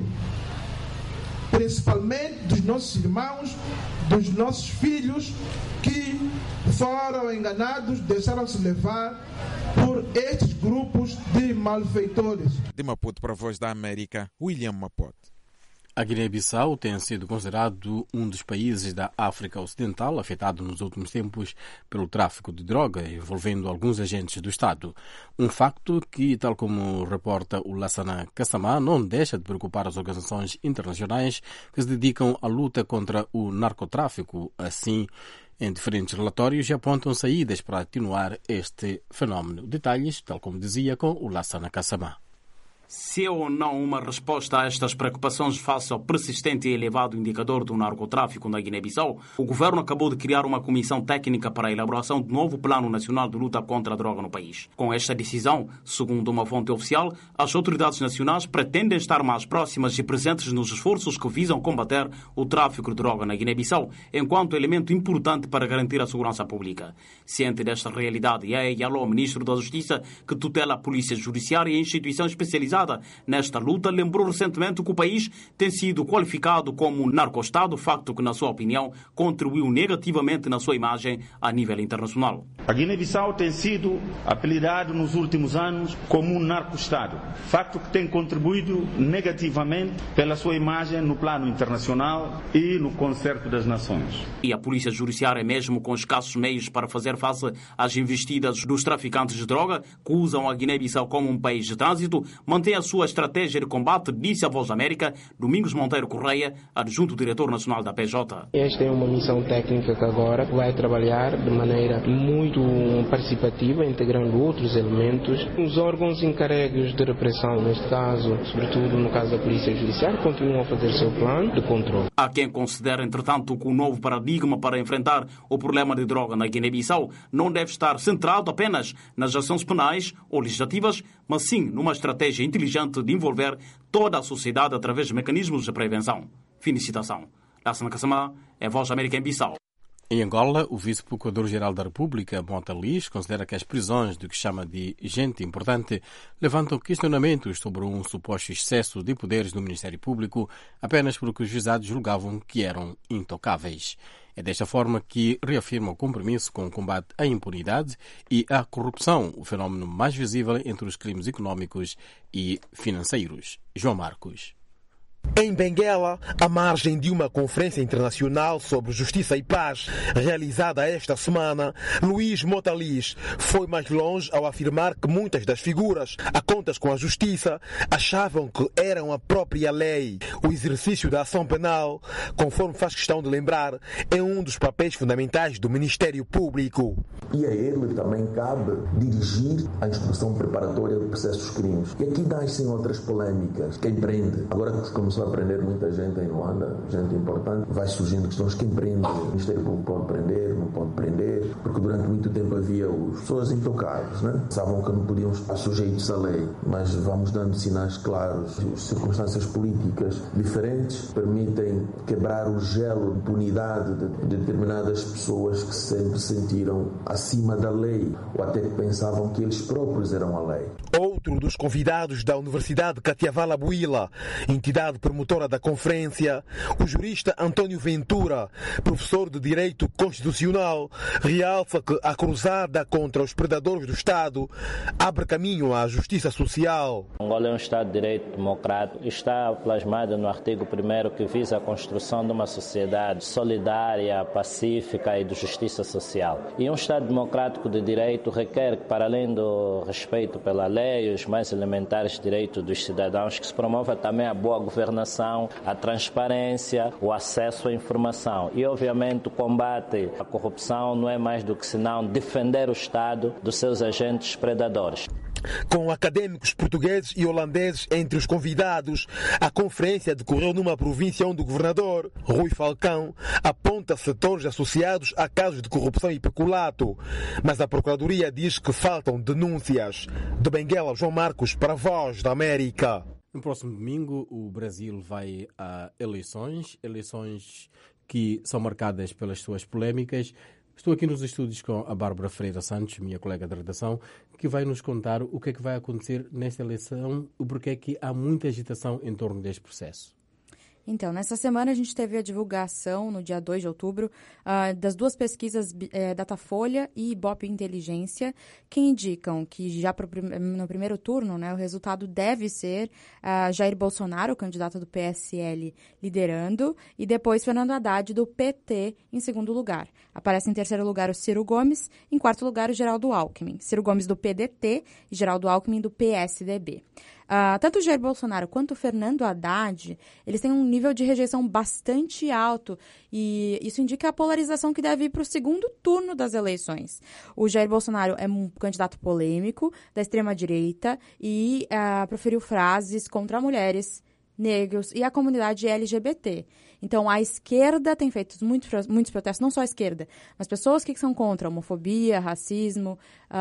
S24: principalmente dos nossos irmãos, dos nossos filhos que foram enganados, deixaram-se levar por estes grupos de malfeitores.
S23: De Maputo para a Voz da América, William Mapote.
S1: A Guiné-Bissau tem sido considerado um dos países da África Ocidental afetado nos últimos tempos pelo tráfico de droga, envolvendo alguns agentes do Estado. Um facto que, tal como reporta o Lassana Kassamá, não deixa de preocupar as organizações internacionais que se dedicam à luta contra o narcotráfico. Assim, em diferentes relatórios, apontam saídas para atenuar este fenómeno. Detalhes, tal como dizia, com o Lassana Kassamá.
S25: Se é ou não uma resposta a estas preocupações face ao persistente e elevado indicador do narcotráfico na Guiné-Bissau, o governo acabou de criar uma comissão técnica para a elaboração de novo Plano Nacional de Luta contra a Droga no país. Com esta decisão, segundo uma fonte oficial, as autoridades nacionais pretendem estar mais próximas e presentes nos esforços que visam combater o tráfico de droga na Guiné-Bissau, enquanto elemento importante para garantir a segurança pública. Ciente desta realidade, é Yaló, ministro da Justiça, que tutela a Polícia Judiciária e a instituição especializada entrada nesta luta, lembrou recentemente que o país tem sido qualificado como narco-estado, facto que, na sua opinião, contribuiu negativamente na sua imagem a nível internacional.
S6: A Guiné-Bissau tem sido apelidado nos últimos anos como um narco-estado, facto que tem contribuído negativamente pela sua imagem no plano internacional e no concerto das nações.
S25: E a polícia judiciária, mesmo com escassos meios para fazer face às investidas dos traficantes de droga que usam a Guiné-Bissau como um país de trânsito, mantém a sua estratégia de combate, disse a Voz da América Domingos Monteiro Correia, adjunto diretor nacional da P J.
S8: Esta é uma missão técnica que agora vai trabalhar de maneira muito participativa, integrando outros elementos. Os órgãos encarregues de repressão, neste caso, sobretudo no caso da Polícia Judiciária, continuam a fazer seu plano de controle.
S25: Há quem considera, entretanto, que o novo paradigma para enfrentar o problema de droga na Guiné-Bissau não deve estar centrado apenas nas ações penais ou legislativas, mas sim numa estratégia inteligente de envolver toda a sociedade através de mecanismos de prevenção. Fim de citação. Lassana Kassamá, é Voz da América em Bissau.
S1: Em Angola, o vice-procurador-geral da República, Mota Lis, considera que as prisões do que chama de gente importante levantam questionamentos sobre um suposto excesso de poderes do Ministério Público apenas porque os juizados julgavam que eram intocáveis. É desta forma que reafirma o compromisso com o combate à impunidade e à corrupção, o fenómeno mais visível entre os crimes económicos e financeiros. João Marcos.
S9: Em Benguela, à margem de uma conferência internacional sobre justiça e paz realizada esta semana, Luís Mota Lis foi mais longe ao afirmar que muitas das figuras a contas com a justiça achavam que eram a própria lei. O exercício da ação penal, conforme faz questão de lembrar, é um dos papéis fundamentais do Ministério Público.
S10: E a ele também cabe dirigir a instrução preparatória de processos crimes. E aqui nascem outras polêmicas. Quem prende? Agora que começou a prender muita gente em Luanda, gente importante, vai surgindo questões: quem prende? O Ministério Público pode prender, não pode prender, porque durante muito tempo havia as pessoas intocáveis, né? Sabiam que não podiam estar sujeitos à lei, mas vamos dando sinais claros. As circunstâncias políticas diferentes permitem quebrar o gelo de impunidade de determinadas pessoas que sempre se sentiram acima da lei, ou até que pensavam que eles próprios eram a lei.
S9: Outro dos convidados da Universidade Katiavala Buila, entidade promotora da conferência, o jurista António Ventura, professor de Direito Constitucional, realça que a cruzada contra os predadores do Estado abre caminho à justiça social.
S12: Angola é um Estado de Direito democrático, está plasmado no artigo primeiro que visa a construção de uma sociedade solidária, pacífica e de justiça social. E um Estado democrático de direito requer que, para além do respeito pela lei e os mais elementares direitos dos cidadãos, que se promova também a boa governação, a transparência, o acesso à informação. E, obviamente, o combate à corrupção não é mais do que senão defender o Estado dos seus agentes predadores.
S9: Com acadêmicos portugueses e holandeses entre os convidados, a conferência decorreu numa província onde o governador, Rui Falcão, aponta setores associados a casos de corrupção e peculato. Mas a Procuradoria diz que faltam denúncias. De Benguela, João Marcos, para a Voz da América.
S1: No próximo domingo, o Brasil vai a eleições, eleições que são marcadas pelas suas polémicas. Estou aqui nos estúdios com a Bárbara Freira Santos, minha colega de redação, que vai nos contar o que é que vai acontecer nesta eleição e porque é que há muita agitação em torno deste processo.
S26: Então, nessa semana a gente teve a divulgação, no dia dois de outubro, uh, das duas pesquisas eh, Datafolha e Ibope Inteligência, que indicam que já pro, no primeiro turno, né, o resultado deve ser uh, Jair Bolsonaro, o candidato do P S L, liderando, e depois Fernando Haddad, do P T, em segundo lugar. Aparece em terceiro lugar o Ciro Gomes, em quarto lugar o Geraldo Alckmin. Ciro Gomes do P D T e Geraldo Alckmin do P S D B. Uh, tanto o Jair Bolsonaro quanto o Fernando Haddad, eles têm um nível de rejeição bastante alto e isso indica a polarização que deve ir para o segundo turno das eleições. O Jair Bolsonaro é um candidato polêmico da extrema-direita e uh, proferiu frases contra mulheres, negros e a comunidade L G B T. Então, a esquerda tem feito muitos, muitos protestos, não só a esquerda, mas pessoas que são contra a homofobia, racismo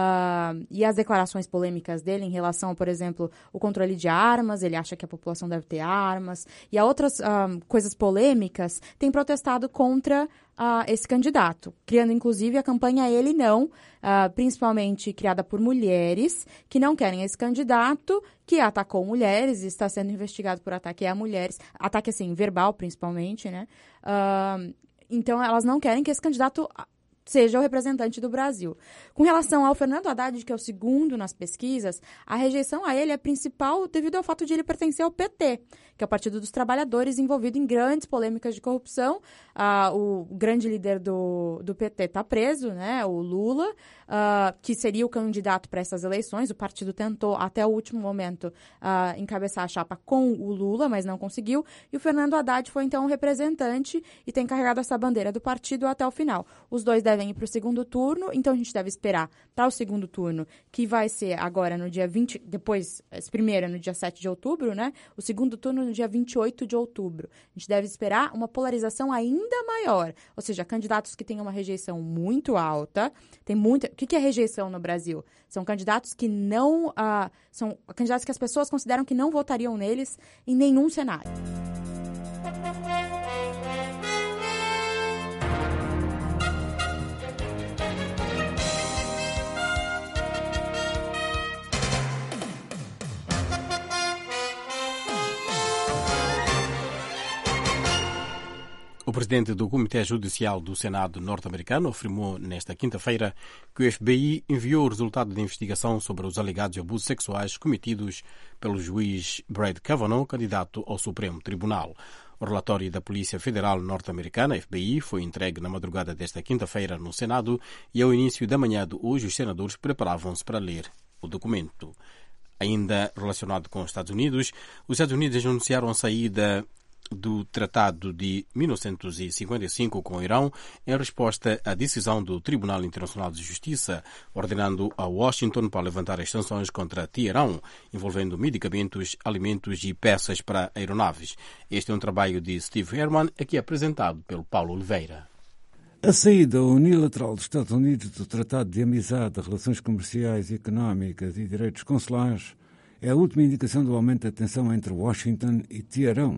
S26: uh, e as declarações polêmicas dele em relação, por exemplo, o controle de armas, ele acha que a população deve ter armas, e a outras uh, coisas polêmicas, têm protestado contra uh, esse candidato, criando inclusive a campanha Ele Não, uh, principalmente criada por mulheres que não querem esse candidato, que atacou mulheres e está sendo investigado por ataque a mulheres, ataque assim, verbal principalmente, né? Uh, então elas não querem que esse candidato seja o representante do Brasil. Com relação ao Fernando Haddad, que é o segundo nas pesquisas, a rejeição a ele é principal devido ao fato de ele pertencer ao P T, que é o Partido dos Trabalhadores, envolvido em grandes polêmicas de corrupção. Ah, o grande líder do, do P T está preso, né, o Lula, ah, que seria o candidato para essas eleições. O partido tentou, até o último momento, ah, encabeçar a chapa com o Lula, mas não conseguiu. E o Fernando Haddad foi, então, o representante e tem carregado essa bandeira do partido até o final. Os dois devem ir para o segundo turno, então a gente deve esperar para o segundo turno, que vai ser agora no dia vinte, depois, esse primeiro é no dia sete de outubro, né? O segundo turno no dia vinte e oito de outubro. A gente deve esperar uma polarização ainda maior, ou seja, candidatos que tenham uma rejeição muito alta. Tem muita... O que é rejeição no Brasil? São candidatos que não... Uh, são candidatos que as pessoas consideram que não votariam neles em nenhum cenário.
S1: O presidente do Comitê Judicial do Senado norte-americano afirmou nesta quinta-feira que o F B I enviou o resultado da investigação sobre os alegados abusos sexuais cometidos pelo juiz Brett Kavanaugh, candidato ao Supremo Tribunal. O relatório da Polícia Federal norte-americana, F B I, foi entregue na madrugada desta quinta-feira no Senado e ao início da manhã de hoje os senadores preparavam-se para ler o documento. Ainda relacionado com os Estados Unidos, os Estados Unidos anunciaram a saída do Tratado de mil novecentos e cinquenta e cinco com o Irão em resposta à decisão do Tribunal Internacional de Justiça, ordenando a Washington para levantar as sanções contra Teherão, envolvendo medicamentos, alimentos e peças para aeronaves. Este é um trabalho de Steve Herman, aqui apresentado pelo Paulo Oliveira.
S11: A saída unilateral dos Estados Unidos do Tratado de Amizade, Relações Comerciais, Económicas e Direitos Consulares é a última indicação do aumento da tensão entre Washington e Teherão.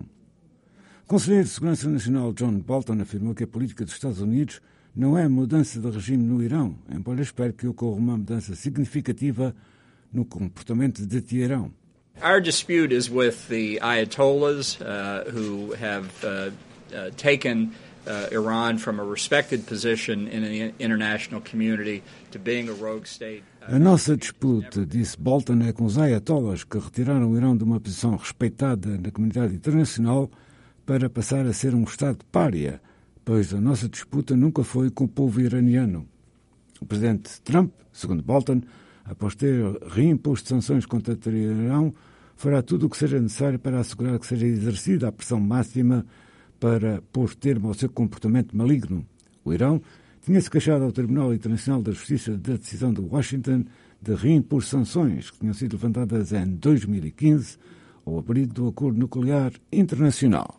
S11: O Conselheiro de Segurança Nacional John Bolton afirmou que a política dos Estados Unidos não é mudança de regime no Irão, embora espere que ocorra uma mudança significativa no comportamento de Teherão.
S13: Our dispute is with the Ayatollahs uh, who have uh, uh, taken uh, Iran from a respected position in the international community to being a rogue state.
S11: A nossa disputa, disse Bolton, é com os Ayatollahs que retiraram o Irão de uma posição respeitada na comunidade internacional para passar a ser um Estado pária, pois a nossa disputa nunca foi com o povo iraniano. O presidente Trump, segundo Bolton, após ter reimposto sanções contra Teherão, fará tudo o que seja necessário para assegurar que seja exercida a pressão máxima para pôr termo ao seu comportamento maligno. O Irão tinha-se queixado ao Tribunal Internacional da Justiça da decisão de Washington de reimpor sanções que tinham sido levantadas em dois mil e quinze ao abrigo do Acordo Nuclear Internacional.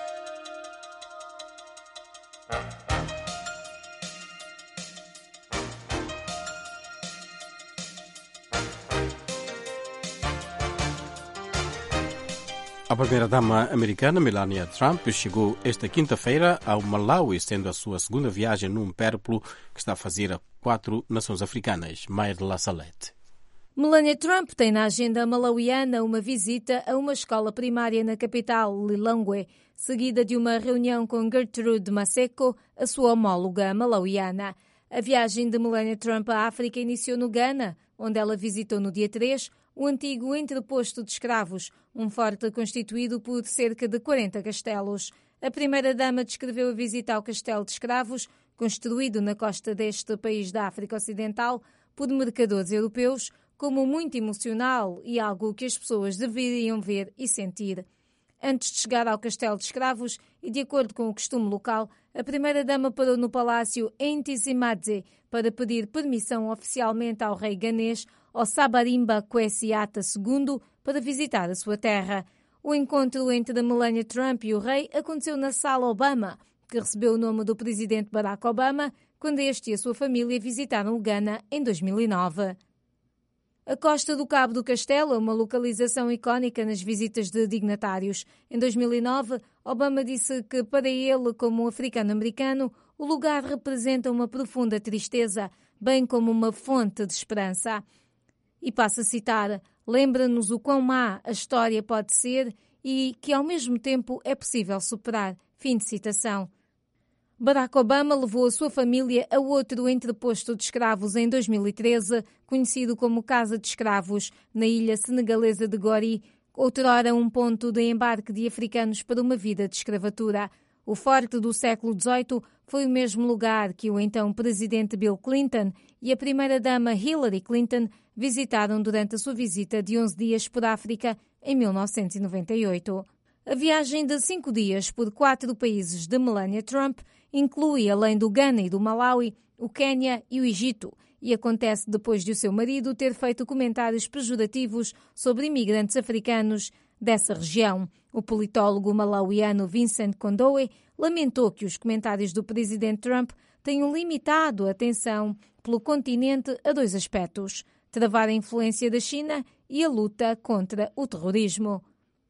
S1: A primeira-dama americana, Melania Trump, chegou esta quinta-feira ao Malawi, sendo a sua segunda viagem num périplo que está a fazer a quatro nações africanas. Mayra Salete.
S14: Melania Trump tem na agenda malauiana uma visita a uma escola primária na capital, Lilongwe, seguida de uma reunião com Gertrude Maseko, a sua homóloga malauiana. A viagem de Melania Trump à África iniciou no Ghana, onde ela visitou no dia três o antigo entreposto de escravos, um forte constituído por cerca de quarenta castelos. A primeira-dama descreveu a visita ao castelo de escravos, construído na costa deste país da África Ocidental por mercadores europeus, como muito emocional e algo que as pessoas deveriam ver e sentir. Antes de chegar ao castelo de escravos, e de acordo com o costume local, a primeira-dama parou no palácio Entizimadze para pedir permissão oficialmente ao rei ganês, Osabarimba Kwesiata segundo, para visitar a sua terra. O encontro entre Melania Trump e o rei aconteceu na Sala Obama, que recebeu o nome do presidente Barack Obama, quando este e a sua família visitaram o Ghana em dois mil e nove. A Costa do Cabo do Castelo é uma localização icónica nas visitas de dignatários. Em dois mil e nove, Obama disse que, para ele, como um africano-americano, o lugar representa uma profunda tristeza, bem como uma fonte de esperança. E passo a citar: lembra-nos o quão má a história pode ser e que, ao mesmo tempo, é possível superar. Fim de citação. Barack Obama levou a sua família a outro entreposto de escravos em dois mil e treze, conhecido como Casa de Escravos, na ilha senegalesa de Gori, outrora um ponto de embarque de africanos para uma vida de escravatura. O forte do século dezoito foi o mesmo lugar que o então presidente Bill Clinton e a primeira-dama Hillary Clinton visitaram durante a sua visita de onze dias por África em mil novecentos e noventa e oito. A viagem de cinco dias por quatro países de Melania Trump inclui, além do Ghana e do Malawi, o Quênia e o Egito, e acontece depois de o seu marido ter feito comentários pejorativos sobre imigrantes africanos dessa região. O politólogo malauiano Vincent Kondoe lamentou que os comentários do presidente Trump tenham limitado a atenção pelo continente a dois aspectos: travar a influência da China e a luta contra o terrorismo.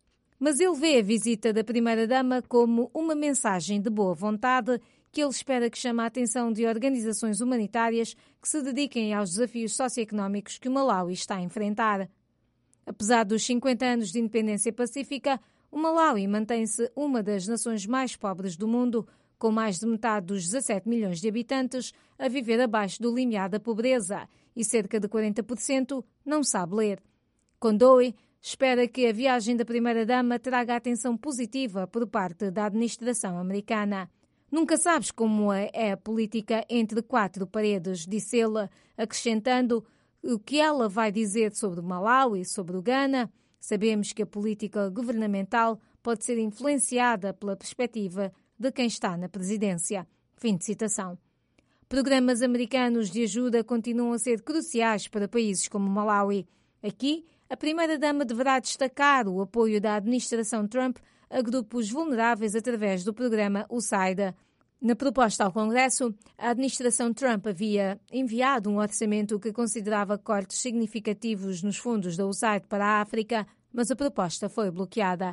S14: Mas ele vê a visita da primeira-dama como uma mensagem de boa vontade que ele espera que chame a atenção de organizações humanitárias que se dediquem aos desafios socioeconómicos que o Malawi está a enfrentar. Apesar dos cinquenta anos de independência pacífica, o Malawi mantém-se uma das nações mais pobres do mundo, com mais de metade dos dezassete milhões de habitantes a viver abaixo do limiar da pobreza e cerca de quarenta por cento não sabe ler. Kondoe espera que a viagem da primeira-dama traga atenção positiva por parte da administração americana. Nunca sabes como é a política entre quatro paredes, disse ele, acrescentando o que ela vai dizer sobre o Malawi e sobre o Ghana. Sabemos que a política governamental pode ser influenciada pela perspectiva de quem está na presidência. Fim de citação. Programas americanos de ajuda continuam a ser cruciais para países como o Malawi. Aqui, a primeira-dama deverá destacar o apoio da administração Trump a grupos vulneráveis através do programa U S A I D. Na proposta ao Congresso, a administração Trump havia enviado um orçamento que considerava cortes significativos nos fundos da U S A I D para a África, mas a proposta foi bloqueada.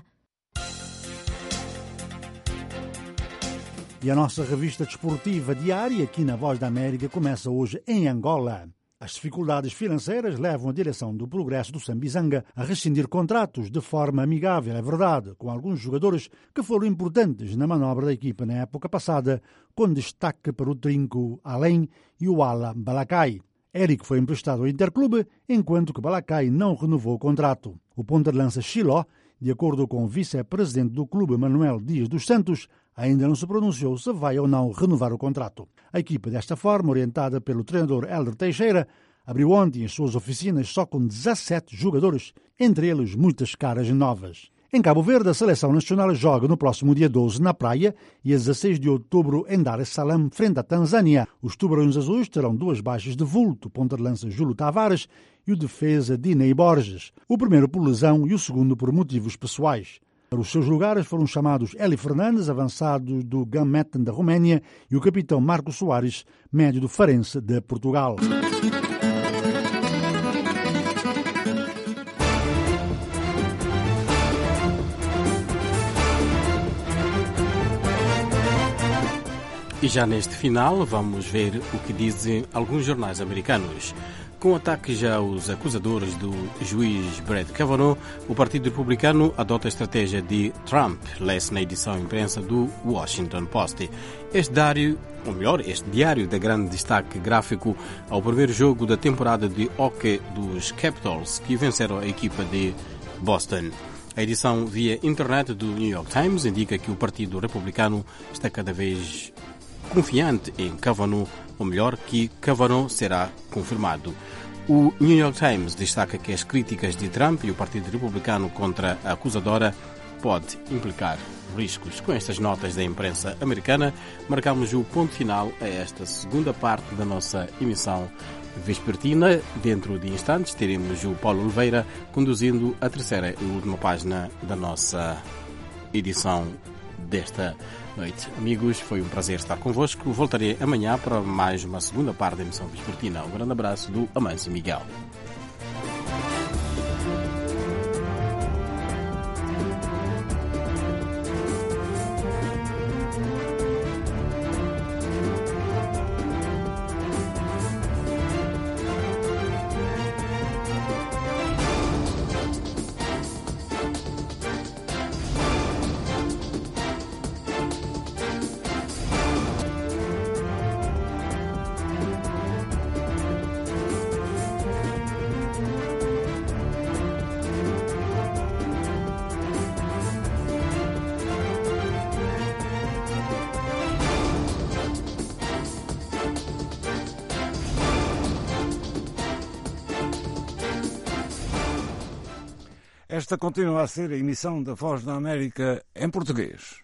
S2: E a nossa revista desportiva diária aqui na Voz da América começa hoje em Angola. As dificuldades financeiras levam a direção do Progresso do Sambizanga a rescindir contratos de forma amigável, é verdade, com alguns jogadores que foram importantes na manobra da equipa na época passada, com destaque para o trinco Além e o ala Balacai. Eric foi emprestado ao Interclube, enquanto que Balacai não renovou o contrato. O ponta de lança Chiló, de acordo com o vice-presidente do clube Manuel Dias dos Santos, ainda não se pronunciou se vai ou não renovar o contrato. A equipa, desta forma, orientada pelo treinador Hélder Teixeira, abriu ontem as suas oficinas só com dezassete jogadores, entre eles muitas caras novas. Em Cabo Verde, a seleção nacional joga no próximo dia doze na praia e a dezasseis de outubro em Dar es Salaam, frente à Tanzânia. Os tubarões azuis terão duas baixas de vulto, ponta de lança Júlio Tavares e o defesa Dinei Borges, o primeiro por lesão e o segundo por motivos pessoais. Para os seus lugares foram chamados Eli Fernandes, avançado do Gambetta da Roménia, e o capitão Marco Soares, médio do Farense de Portugal.
S1: E já neste final vamos ver o que dizem alguns jornais americanos. Com ataques aos acusadores do juiz Brett Kavanaugh, o Partido Republicano adota a estratégia de Trump, lê-se na edição imprensa do Washington Post. Este diário, ou melhor, este diário dá grande destaque gráfico ao primeiro jogo da temporada de hóquei dos Capitals, que venceram a equipa de Boston. A edição via internet do New York Times indica que o Partido Republicano está cada vez confiante em Kavanaugh, ou melhor, que Kavanaugh será confirmado. O New York Times destaca que as críticas de Trump e o Partido Republicano contra a acusadora pode implicar riscos. Com estas notas da imprensa americana, marcamos o ponto final a esta segunda parte da nossa emissão vespertina. Dentro de instantes teremos o Paulo Oliveira conduzindo a terceira e última página da nossa edição desta noite. Amigos, foi um prazer estar convosco. Voltarei amanhã para mais uma segunda parte da emissão vespertina. Um grande abraço do Amancio Miguel.
S11: Esta continua a ser a emissão da Voz da América em português.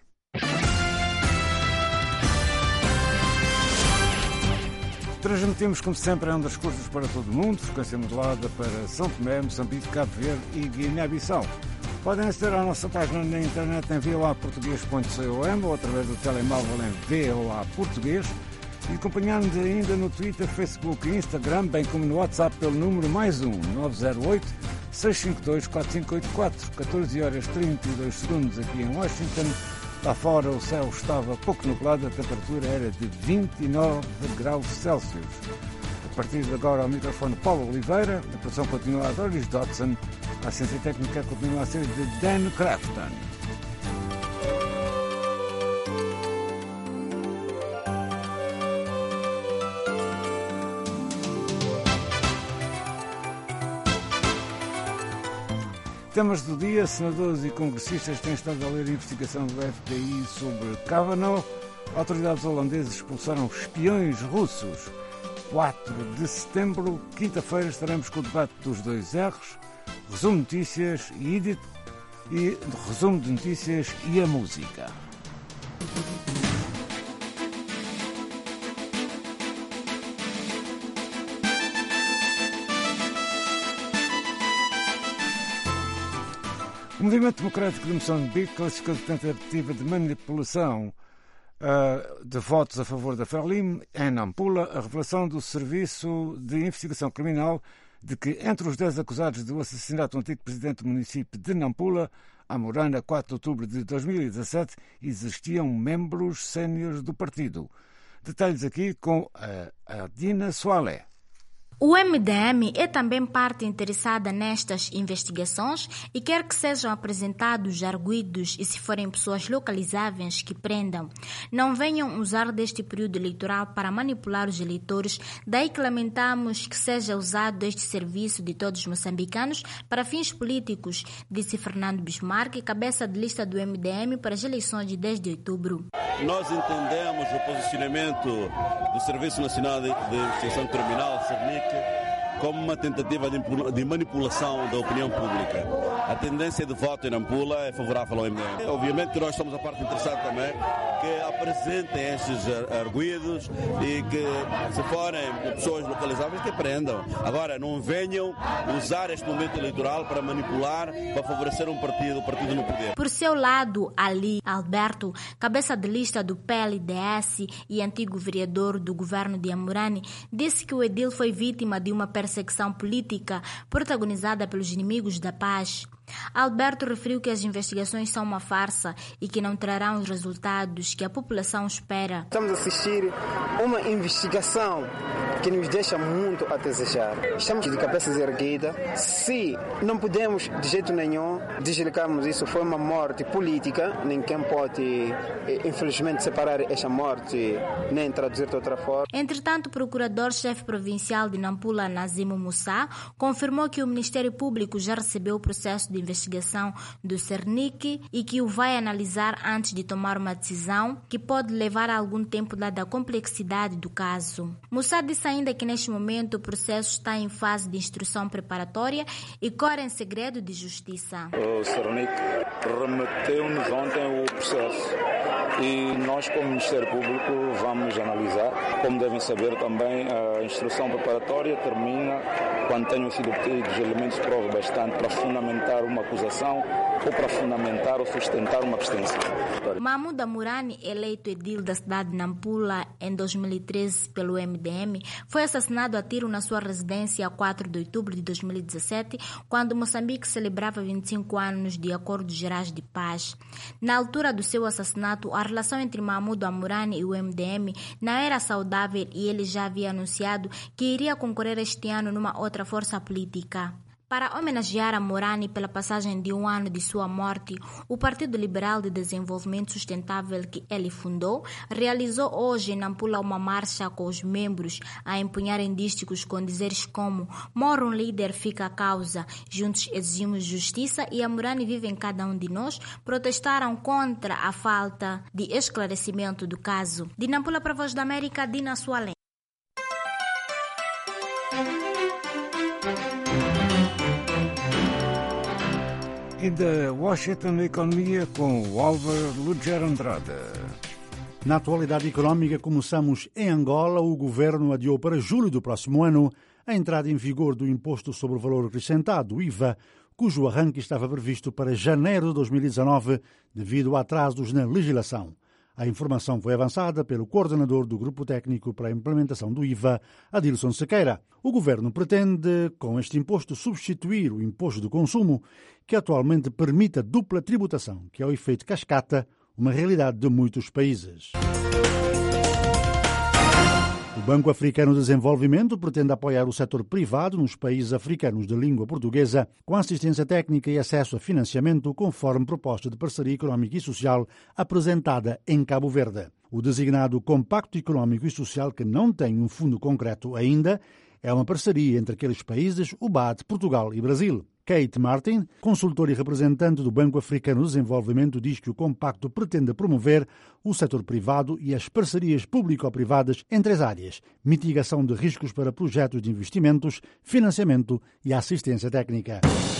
S11: Transmitimos, como sempre, em ondas curtas para todo o mundo, frequência modulada para São Tomé, Moçambique, Cabo Verde e Guiné-Bissau. Podem aceder à nossa página na internet em v o a português ponto com ou através do telemóvel em v o a português e acompanhar-nos ainda no Twitter, Facebook e Instagram, bem como no WhatsApp pelo número mais um nove zero oito, seis cinco dois, quatro cinco oito quatro, catorze horas e trinta e dois segundos aqui em Washington. Lá fora o céu estava pouco nublado, a temperatura era de vinte e nove graus Celsius. A partir de agora, ao microfone Paulo Oliveira, a produção continua a Doris Dodson, a ciência técnica continua a ser de Dan Crafton. Temas do dia: senadores e congressistas têm estado a ler a investigação do F B I sobre Kavanaugh. Autoridades holandesas expulsaram espiões russos. quatro de setembro, quinta-feira, estaremos com o debate dos dois R's, resumo de notícias e, edit... e resumo de notícias e a música. O Movimento Democrático de Moçambique classificou de tentativa de manipulação uh, de votos a favor da Frelimo em Nampula a revelação do Serviço de Investigação Criminal de que entre os dez acusados do assassinato do antigo presidente do município de Nampula, Amorana, quatro de outubro de dois mil e dezassete, existiam membros séniores do partido. Detalhes aqui com a, a Dina Soalé.
S3: O M D M é também parte interessada nestas investigações e quer que sejam apresentados arguidos e, se forem pessoas localizáveis, que prendam. Não venham usar deste período eleitoral para manipular os eleitores, daí que lamentamos que seja usado este serviço de todos os moçambicanos para fins políticos, disse Fernando Bismarck, cabeça de lista do M D M para as eleições de dez de outubro.
S22: Nós entendemos o posicionamento do Serviço Nacional de Investigação Criminal, SERNIC, como uma tentativa de manipulação da opinião pública. A tendência de voto em Nampula é favorável ao M D M. Obviamente que nós somos a parte interessada também que apresentem estes arguidos e que, se forem pessoas localizáveis, que prendam. Agora, não venham usar este momento eleitoral para manipular, para favorecer um partido, o partido no poder.
S3: Por seu lado, Ali Alberto, cabeça de lista do P L D S e antigo vereador do governo de Amorani, disse que o edil foi vítima de uma perseguição política protagonizada pelos inimigos da paz. Alberto referiu que as investigações são uma farsa e que não trarão os resultados que a população espera.
S5: Estamos a assistir uma investigação que nos deixa muito a desejar. Estamos de cabeças erguidas. Se não podemos, de jeito nenhum, desligarmos isso, foi uma morte política. Ninguém pode, infelizmente, separar esta morte nem traduzir de outra forma.
S3: Entretanto, o procurador-chefe provincial de Nampula, Nazimo Moussa, confirmou que o Ministério Público já recebeu o processo de investigação do SERNIC e que o vai analisar antes de tomar uma decisão que pode levar algum tempo dada a complexidade do caso. Moussa disse ainda que neste momento o processo está em fase de instrução preparatória e corre em segredo de justiça.
S7: O SERNIC remeteu-nos ontem o processo e nós, como Ministério Público, vamos analisar. Como devem saber também, a instrução preparatória termina quando tenham sido obtidos elementos de prova bastante para fundamentar uma acusação ou para fundamentar ou sustentar uma abstenção.
S3: Mahmoud Amorani, eleito edil da cidade de Nampula em dois mil e treze pelo M D M, foi assassinado a tiro na sua residência a quatro de outubro de dois mil e dezassete, quando Moçambique celebrava vinte e cinco anos de Acordos Gerais de Paz. Na altura do seu assassinato, a relação entre Mahmoud Amorani e o M D M não era saudável e ele já havia anunciado que iria concorrer este ano numa outra força política. Para homenagear Amorani pela passagem de um ano de sua morte, o Partido Liberal de Desenvolvimento Sustentável que ele fundou realizou hoje em Nampula uma marcha com os membros a empunharem dísticos com dizeres como "Morre um líder, fica a causa", "Juntos exigimos justiça" e "Amorani vive em cada um de nós", protestaram contra a falta de esclarecimento do caso. De Nampula para a Voz da América, Dina Soalé.
S11: E da Washington Economia com o Álvaro Lúger Andrade.
S2: Na atualidade económica, começamos em Angola. O governo adiou para julho do próximo ano a entrada em vigor do Imposto sobre o Valor Acrescentado, o I V A, cujo arranque estava previsto para janeiro de dois mil e dezanove, devido a atrasos na legislação. A informação foi avançada pelo coordenador do Grupo Técnico para a Implementação do I V A, Adilson Sequeira. O governo pretende, com este imposto, substituir o imposto do consumo, que atualmente permite a dupla tributação, que é o efeito cascata, uma realidade de muitos países. O Banco Africano de Desenvolvimento pretende apoiar o setor privado nos países africanos de língua portuguesa com assistência técnica e acesso a financiamento conforme proposta de parceria económica e social apresentada em Cabo Verde. O designado Compacto Económico e Social, que não tem um fundo concreto ainda, é uma parceria entre aqueles países, o B A D, Portugal e Brasil. Kate Martin, consultora e representante do Banco Africano de Desenvolvimento, diz que o compacto pretende promover o setor privado e as parcerias público-privadas em três áreas: mitigação de riscos para projetos de investimentos, financiamento e assistência técnica.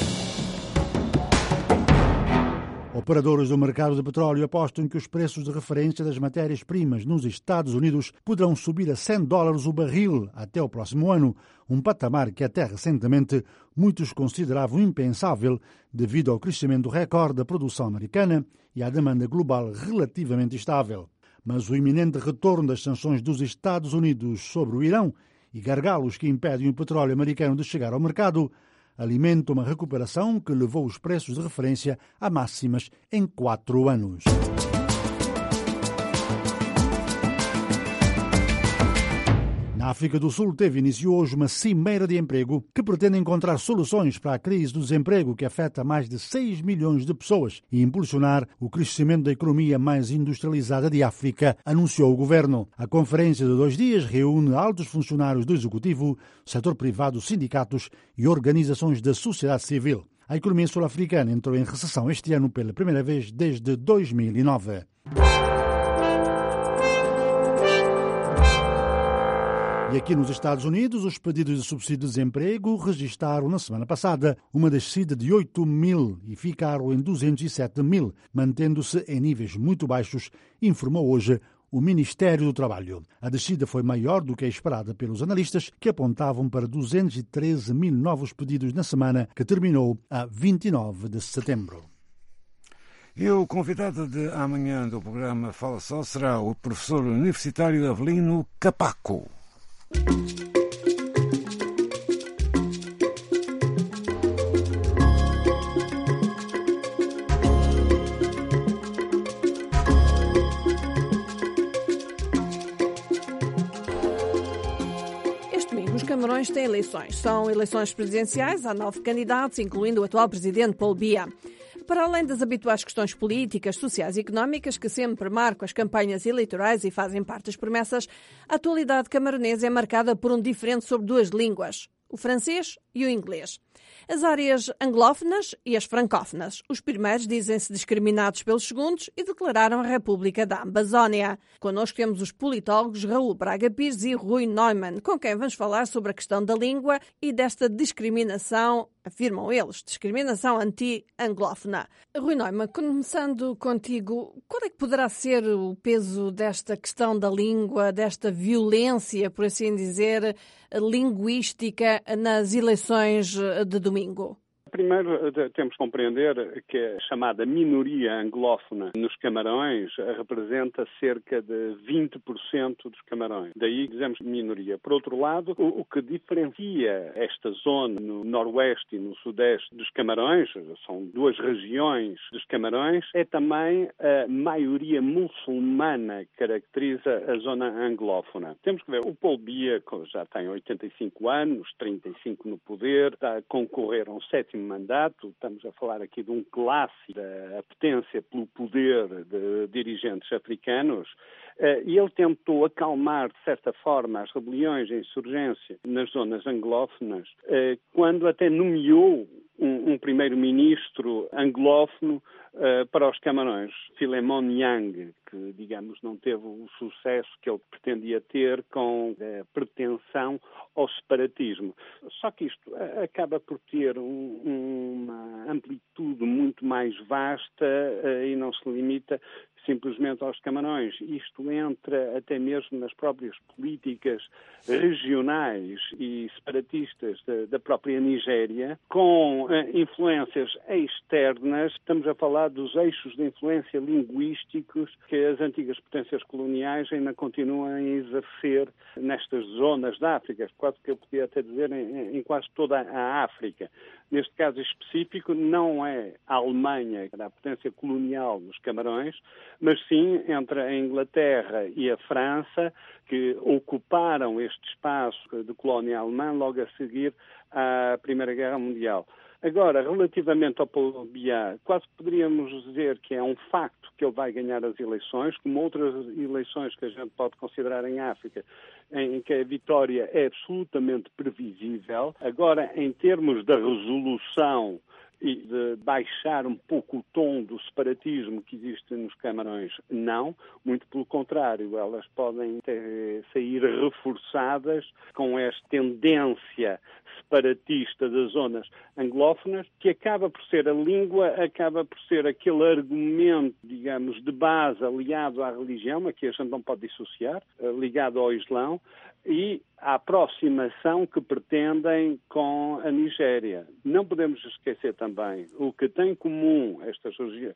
S2: Operadores do mercado de petróleo apostam que os preços de referência das matérias-primas nos Estados Unidos poderão subir a cem dólares o barril até o próximo ano, um patamar que até recentemente muitos consideravam impensável devido ao crescimento recorde da produção americana e à demanda global relativamente estável. Mas o iminente retorno das sanções dos Estados Unidos sobre o Irão e gargalos que impedem o petróleo americano de chegar ao mercado alimenta uma recuperação que levou os preços de referência a máximas em quatro anos. Na África do Sul teve início hoje uma cimeira de emprego que pretende encontrar soluções para a crise do desemprego que afeta mais de seis milhões de pessoas e impulsionar o crescimento da economia mais industrializada de África, anunciou o governo. A conferência de dois dias reúne altos funcionários do executivo, setor privado, sindicatos e organizações da sociedade civil. A economia sul-africana entrou em recessão este ano pela primeira vez desde dois mil e nove. E aqui nos Estados Unidos, os pedidos de subsídio de desemprego registraram na semana passada uma descida de oito mil e ficaram em duzentos e sete mil, mantendo-se em níveis muito baixos, informou hoje o Ministério do Trabalho. A descida foi maior do que a esperada pelos analistas, que apontavam para duzentos e treze mil novos pedidos na semana, que terminou a vinte e nove de setembro.
S11: E o convidado de amanhã do programa Fala Só será o professor universitário Avelino Capaco.
S15: Este domingo os Camarões têm eleições. São eleições presidenciais, há nove candidatos, incluindo o atual presidente Paul Biya. Para além das habituais questões políticas, sociais e económicas que sempre marcam as campanhas eleitorais e fazem parte das promessas, a atualidade camaronesa é marcada por um diferente sobre duas línguas, o francês e o inglês. As áreas anglófonas e as francófonas. Os primeiros dizem-se discriminados pelos segundos e declararam a República da Amazónia. Connosco temos os politólogos Raul Braga Pires e Rui Neumann, com quem vamos falar sobre a questão da língua e desta discriminação, afirmam eles, discriminação anti-anglófona. Rui Neumann, começando contigo, qual é que poderá ser o peso desta questão da língua, desta violência, por assim dizer, linguística nas eleições de domingo?
S16: Primeiro, temos que compreender que a chamada minoria anglófona nos Camarões representa cerca de vinte por cento dos Camarões. Daí dizemos minoria. Por outro lado, o que diferencia esta zona no noroeste e no sudeste dos Camarões, são duas regiões dos Camarões, é também a maioria muçulmana que caracteriza a zona anglófona. Temos que ver, o Paul Biya já tem oitenta e cinco anos, trinta e cinco no poder, está a concorrer a um sétimo mandato, estamos a falar aqui de um clássico da apetência pelo poder de dirigentes africanos, e ele tentou acalmar, de certa forma, as rebeliões e a insurgência nas zonas anglófonas, quando até nomeou um, um primeiro-ministro anglófono para os Camarões, Philemon Yang, que, digamos, não teve o sucesso que ele pretendia ter com a pretensão ao separatismo. Só que isto acaba por ter um, uma amplitude muito mais vasta uh, e não se limita simplesmente aos Camarões. Isto entra até mesmo nas próprias políticas regionais e separatistas da, da própria Nigéria, com uh, influências externas. Estamos a falar dos eixos de influência linguísticos que as antigas potências coloniais ainda continuam a exercer nestas zonas da África, quase que eu podia até dizer em, em quase toda a África. Neste caso específico, não é a Alemanha, que era a potência colonial dos Camarões, mas sim entre a Inglaterra e a França, que ocuparam este espaço de colónia alemã logo a seguir à Primeira Guerra Mundial. Agora, relativamente ao Paul Biya, quase poderíamos dizer que é um facto que ele vai ganhar as eleições, como outras eleições que a gente pode considerar em África, em que a vitória é absolutamente previsível. Agora, em termos da resolução e de baixar um pouco o tom do separatismo que existe nos Camarões, não. Muito pelo contrário, elas podem ter, sair reforçadas com esta tendência separatista das zonas anglófonas, que acaba por ser a língua, acaba por ser aquele argumento, digamos, de base aliado à religião, a que a gente não pode dissociar, ligado ao Islão, e a aproximação que pretendem com a Nigéria. Não podemos esquecer também o que tem em comum estas,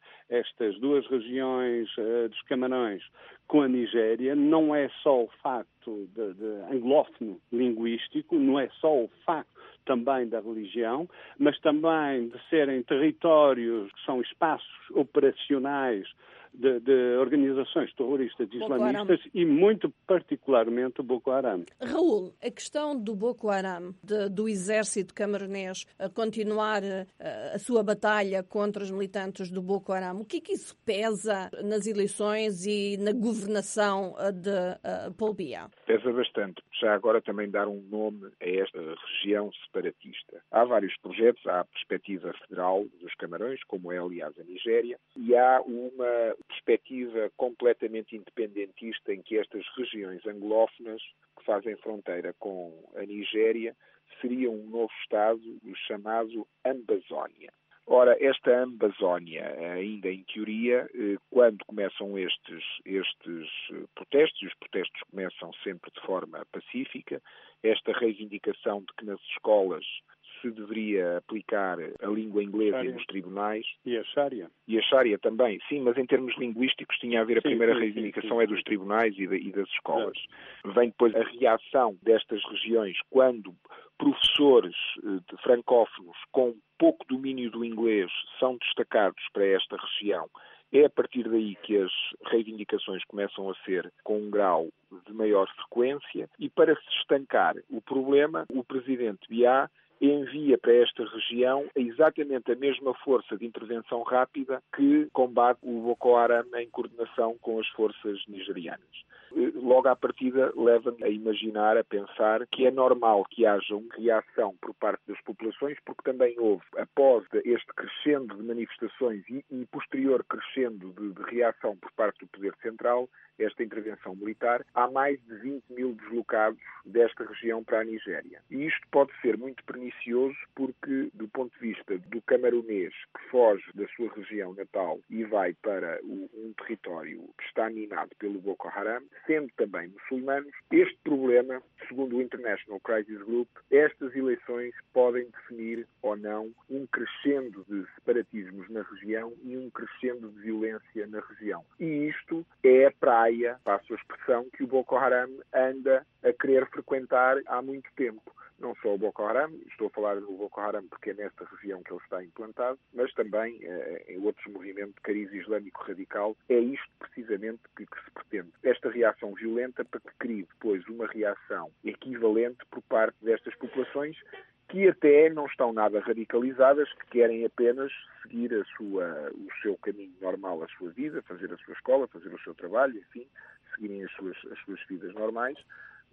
S16: estas duas regiões uh, dos Camarões com a Nigéria, não é só o facto de, de anglófono linguístico, não é só o facto também da religião, mas também de serem territórios que são espaços operacionais De, de organizações terroristas islamistas e muito particularmente o Boko Haram.
S15: Raul, a questão do Boko Haram, de, do exército camaronês a continuar a, a sua batalha contra os militantes do Boko Haram, o que é que isso pesa nas eleições e na governação de uh, Paul Biya?
S4: Pesa bastante. Já agora também dar um nome a esta região separatista. Há vários projetos, há a perspectiva federal dos Camarões, como é aliás a Nigéria, e há uma perspectiva completamente independentista em que estas regiões anglófonas que fazem fronteira com a Nigéria seriam um novo Estado, o chamado Ambazónia. Ora, esta Ambazónia, ainda em teoria, quando começam estes, estes protestos, e os protestos começam sempre de forma pacífica, esta reivindicação de que nas escolas se deveria aplicar a língua inglesa
S16: Sharia.
S4: nos tribunais.
S16: E a Sharia.
S4: E a Sharia também, sim, mas em termos linguísticos tinha a ver a
S16: sim,
S4: primeira
S16: sim,
S4: reivindicação
S16: sim, sim.
S4: é dos tribunais e, de, e das escolas. É. Vem depois a reação destas regiões quando professores de francófonos com pouco domínio do inglês são destacados para esta região. É a partir daí que as reivindicações começam a ser com um grau de maior frequência e para se estancar o problema, o presidente Biya envia para esta região exatamente a mesma força de intervenção rápida que combate o Boko Haram em coordenação com as forças nigerianas. Logo à partida leva-me a imaginar, a pensar que é normal que haja uma reação por parte das populações, porque também houve, após este crescendo de manifestações e, e posterior crescendo de, de reação por parte do Poder Central, esta intervenção militar, há mais de vinte mil deslocados desta região para a Nigéria. E isto pode ser muito pernicioso porque, do ponto de vista do camaronês que foge da sua região natal e vai para o, um território que está minado pelo Boko Haram, sendo também muçulmanos, este problema, segundo o International Crisis Group, estas eleições podem definir ou não um crescendo de separatismos na região e um crescendo de violência na região. E isto é a praia, passo a expressão, que o Boko Haram anda a querer frequentar há muito tempo. Não só o Boko Haram, estou a falar do Boko Haram porque é nesta região que ele está implantado, mas também eh, em outros movimentos de cariz islâmico radical. É isto precisamente que, que se pretende. Esta reação violenta para que crie depois uma reação equivalente por parte destas populações que até não estão nada radicalizadas, que querem apenas seguir a sua, o seu caminho normal, a sua vida, fazer a sua escola, fazer o seu trabalho, enfim, seguirem as suas, as suas vidas normais,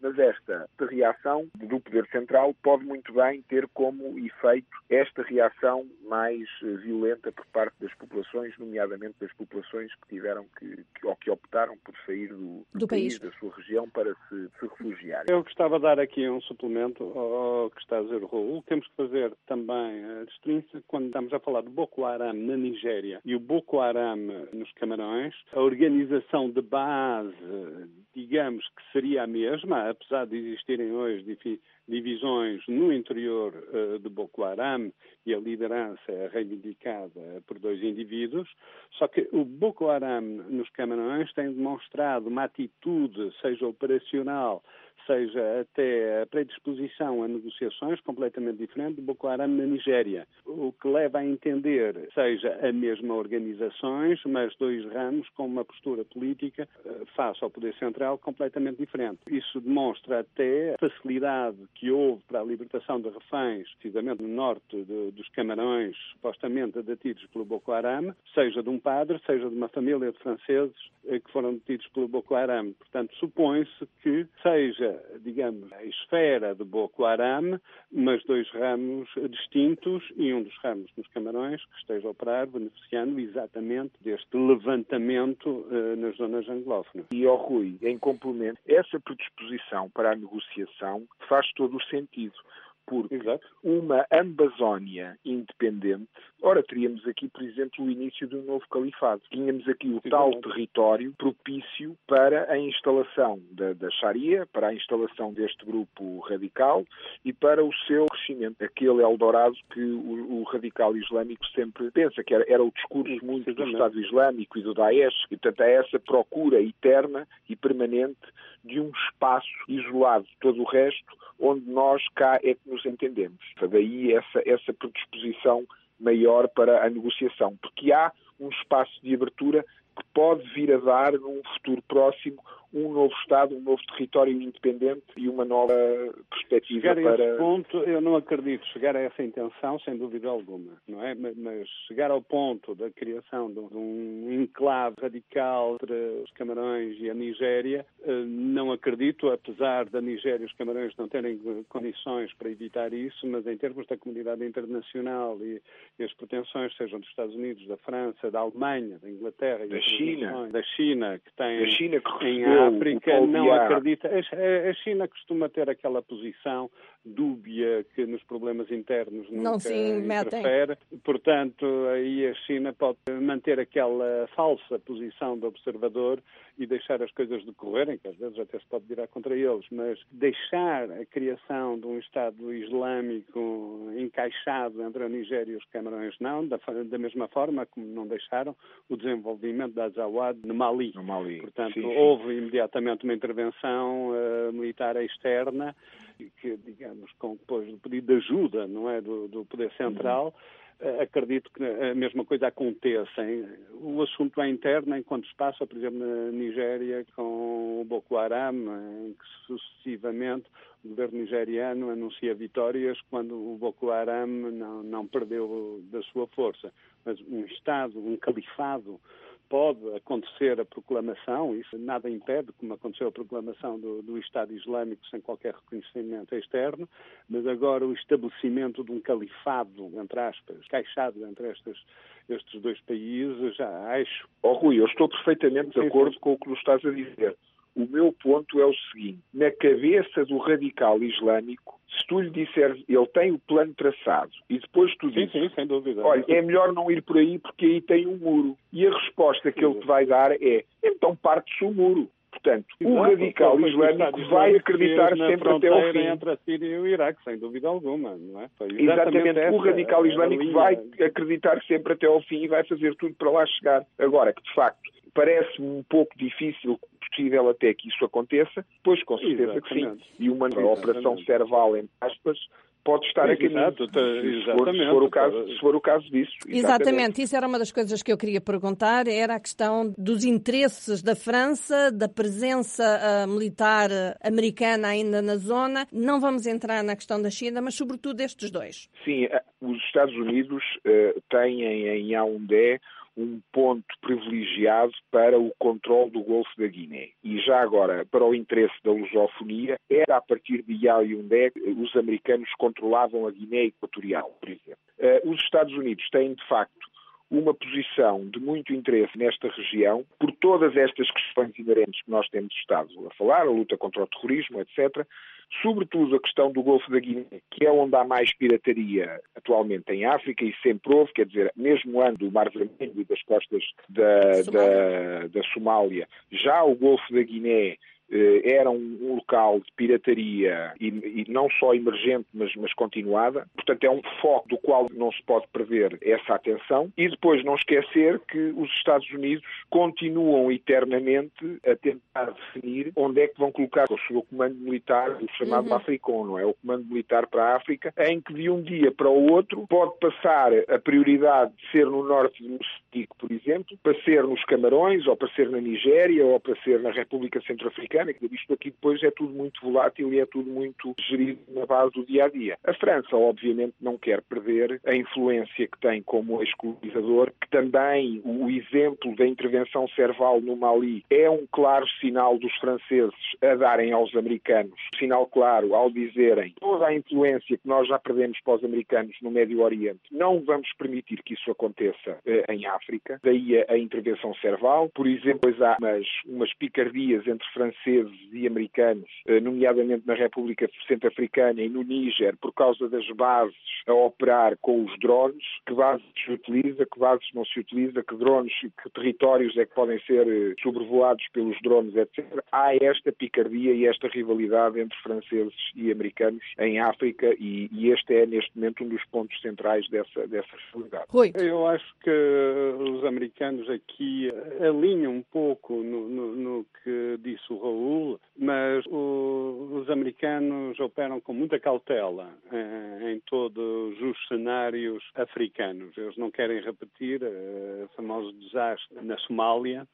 S4: Mas esta reação do Poder Central pode muito bem ter como efeito esta reação mais violenta por parte das populações, nomeadamente das populações que tiveram que, que ou que optaram por sair do, do, do país, país, da sua região, para se, se refugiarem.
S16: Eu gostava de dar aqui um suplemento ao que está a dizer o Raul. Temos que fazer também a distinção quando estamos a falar do Boko Haram na Nigéria e o Boko Haram nos Camarões. A organização de base, digamos que seria a mesma, apesar de existirem hoje divisões no interior uh, de Boko Haram e a liderança é reivindicada por dois indivíduos, só que o Boko Haram nos Camarões tem demonstrado uma atitude, seja operacional, seja até a predisposição a negociações completamente diferente do Boko Haram na Nigéria, o que leva a entender seja a mesma organizações, mas dois ramos com uma postura política uh, face ao Poder Central completamente diferente. Isso demonstra até a facilidade que houve para a libertação de reféns, precisamente no norte de, dos Camarões, supostamente detidos pelo Boko Haram, seja de um padre, seja de uma família de franceses uh, que foram detidos pelo Boko Haram. Portanto, supõe-se que seja, digamos, a esfera de Boko Haram, mas dois ramos distintos e um dos ramos nos Camarões que esteja a operar, beneficiando exatamente deste levantamento uh, nas zonas anglófonas.
S4: E, ó Rui, em complemento, essa predisposição para a negociação faz todo o sentido. Porque Exato. Uma Amazónia independente, ora teríamos aqui, por exemplo, o início de um novo califado. Tínhamos aqui o Exato. Tal território propício para a instalação da, da Sharia, para a instalação deste grupo radical e para o seu crescimento. Aquele Eldorado que o, o radical islâmico sempre pensa, que era, era o discurso muito do Estado Islâmico e do Daesh, e portanto há essa procura eterna e permanente de um espaço isolado de todo o resto, onde nós cá é que nos entendemos. Daí essa, essa predisposição maior para a negociação, porque há um espaço de abertura que pode vir a dar, num futuro próximo, um novo Estado, um novo território independente e uma nova perspectiva
S16: chegar
S4: para...
S16: Chegar a esse ponto, eu não acredito chegar a essa intenção, sem dúvida alguma, não é? Mas chegar ao ponto da criação de um enclave radical entre os Camarões e a Nigéria, não acredito, apesar da Nigéria e os Camarões não terem condições para evitar isso, mas em termos da comunidade internacional e, e as pretensões, sejam dos Estados Unidos, da França, da Alemanha, da Inglaterra,
S4: da China,
S16: da China, que tem
S4: da China que
S16: em África, não acredita. A China costuma ter aquela posição dúbia que nos problemas internos nunca
S15: não se
S16: interfere. Portanto, aí a China pode manter aquela falsa posição de observador e deixar as coisas decorrerem, que às vezes até se pode virar contra eles, mas deixar a criação de um Estado Islâmico encaixado entre a Nigéria e os Camarões, não, da, da mesma forma como não deixaram o desenvolvimento da Azawad no Mali.
S4: No Mali.
S16: Portanto,
S4: sim, sim.
S16: houve imediatamente uma intervenção uh, militar externa, que, digamos, com depois do pedido de ajuda, não é, do, do Poder Central, uhum. uh, acredito que a mesma coisa aconteça. Hein? O assunto é interno, enquanto se passa, por exemplo, na Nigéria, com o Boko Haram, em que sucessivamente o governo nigeriano anuncia vitórias quando o Boko Haram não, não perdeu da sua força. Mas um Estado, um califado, pode acontecer a proclamação, isso nada impede, como aconteceu a proclamação do, do Estado Islâmico sem qualquer reconhecimento externo, mas agora o estabelecimento de um califado, entre aspas, encaixado entre estes, estes dois países, já acho...
S4: Oh, Rui, eu estou perfeitamente de acordo com o que nos estás a dizer. O meu ponto é o seguinte, na cabeça do radical islâmico, se tu lhe disseres, ele tem o plano traçado, e depois tu dizes,
S16: sim, sim, sem dúvida.
S4: olha, é melhor não ir por aí porque aí tem um muro. E a resposta que ele te vai dar é, então parte-se o muro. Portanto, Exato, o radical islâmico vai acreditar sempre até ao fim.
S16: Entre a Síria e o Iraque, sem dúvida alguma, não é? Foi
S4: exatamente, exatamente o radical islâmico vai acreditar sempre até ao fim e vai fazer tudo para lá chegar. Agora, que de facto parece-me um pouco difícil, possível até que isso aconteça, pois com certeza
S16: exatamente.
S4: Que sim. E uma exatamente. Operação Serval, em aspas, pode estar a caminho,
S16: Exato,
S4: se, for, se, for o caso, se for o caso disso.
S15: Exatamente. exatamente, isso era uma das coisas que eu queria perguntar, era a questão dos interesses da França, da presença uh, militar americana ainda na zona. Não vamos entrar na questão da China, mas sobretudo estes dois.
S4: Sim, os Estados Unidos uh, têm em Yaoundé um ponto privilegiado para o controle do Golfo da Guiné. E já agora, para o interesse da lusofonia, era a partir de Yaoundé que os americanos controlavam a Guiné Equatorial, por exemplo. Uh, os Estados Unidos têm, de facto, uma posição de muito interesse nesta região, por todas estas questões inerentes que nós temos estado a falar, a luta contra o terrorismo, etcétera, sobretudo a questão do Golfo da Guiné, que é onde há mais pirataria atualmente em África e sempre houve, quer dizer, mesmo antes do Mar Vermelho e das costas da, da, da Somália, já o Golfo da Guiné era um local de pirataria e, e não só emergente, mas, mas continuada. Portanto, é um foco do qual não se pode perder essa atenção. E depois não esquecer que os Estados Unidos continuam eternamente a tentar definir onde é que vão colocar o seu comando militar, o chamado uhum. Africom, não é? O comando militar para a África, em que de um dia para o outro pode passar a prioridade de ser no norte de Moçambique, por exemplo, para ser nos Camarões, ou para ser na Nigéria, ou para ser na República Centro-Africana. Isto aqui depois é tudo muito volátil e é tudo muito gerido na base do dia-a-dia. A França, obviamente, não quer perder a influência que tem como ex-colonizador, que também o exemplo da intervenção Serval no Mali é um claro sinal dos franceses a darem aos americanos, sinal claro ao dizerem toda a influência que nós já perdemos para os americanos no Médio Oriente, não vamos permitir que isso aconteça eh, em África. Daí a, a intervenção Serval. Por exemplo, pois há umas, umas picardias entre franceses e americanos, nomeadamente na República Centro-Africana e no Níger, por causa das bases a operar com os drones, que bases se utiliza, que bases não se utiliza, que drones, que territórios é que podem ser sobrevoados pelos drones, etcétera. Há esta picardia e esta rivalidade entre franceses e americanos em África e, e este é, neste momento, um dos pontos centrais dessa, dessa rivalidade.
S16: Rui. Eu acho que os americanos aqui alinham um pouco no, no, no que disse o Raul, mas o, os americanos operam com muita cautela em, em todos os cenários africanos. Eles não querem repetir o famoso desastre na Somália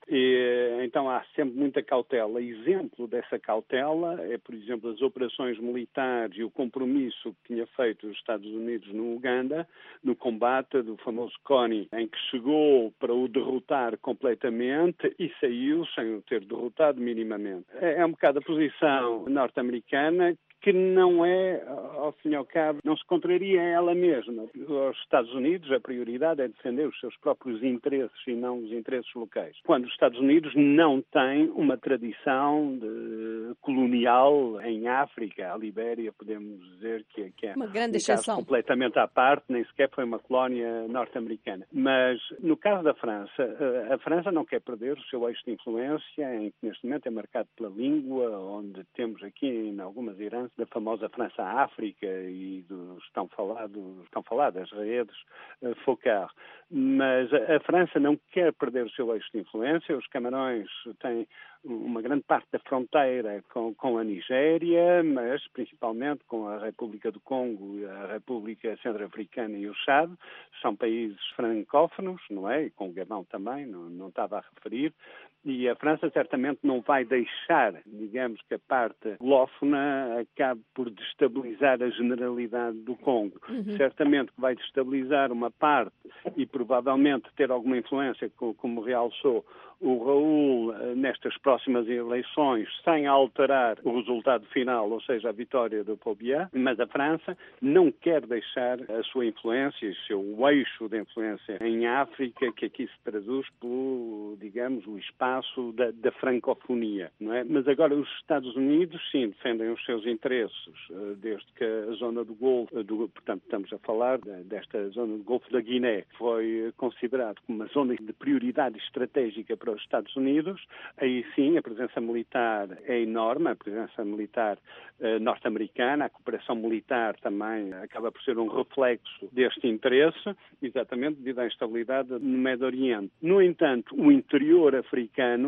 S16: e então há sempre muita cautela. Exemplo dessa cautela é, por exemplo, as operações militares e o compromisso que tinha feito os Estados Unidos no Uganda, no combate do famoso CONI, em que chegou para o derrotar completamente e saiu sem o ter derrotado minimamente. É um bocado a posição norte-americana que não é, ao fim e ao cabo, não se contraria a ela mesma. Os Estados Unidos, a prioridade é defender os seus próprios interesses e não os interesses locais. Quando os Estados Unidos não têm uma tradição de colonial em África, a Libéria, podemos dizer que, que é
S15: uma grande
S16: um
S15: exceção.
S16: Caso completamente à parte, nem sequer foi uma colónia norte-americana. Mas, no caso da França, a França não quer perder o seu eixo de influência, em que neste momento é marcado pela língua, onde temos aqui em algumas heranças da famosa França-África e dos tão falados, tão faladas redes uh, Focard. Mas a, a França não quer perder o seu eixo de influência. Os Camarões têm uma grande parte da fronteira com, com a Nigéria, mas principalmente com a República do Congo, a República Centro-Africana e o Chad. São países francófonos, não é? E com o Gabão também, não, não estava a referir. E a França certamente não vai deixar, digamos, que a parte glófona acabe por destabilizar a generalidade do Congo. Uhum. Certamente que vai destabilizar uma parte e provavelmente ter alguma influência, como realçou o Raul, nestas próximas eleições, sem alterar o resultado final, ou seja, a vitória do Paul Biya, mas a França não quer deixar a sua influência, o seu eixo de influência em África, que aqui se traduz por, digamos, o espaço da, da francofonia, não é? Mas agora os Estados Unidos, sim, defendem os seus interesses, desde que a zona do Golfo, do, portanto, estamos a falar desta zona do Golfo da Guiné, foi considerado como uma zona de prioridade estratégica para os Estados Unidos. Aí sim a presença militar é enorme, a presença militar eh, norte-americana, a cooperação militar também acaba por ser um reflexo deste interesse, exatamente devido à instabilidade no Médio Oriente. No entanto, o interior africano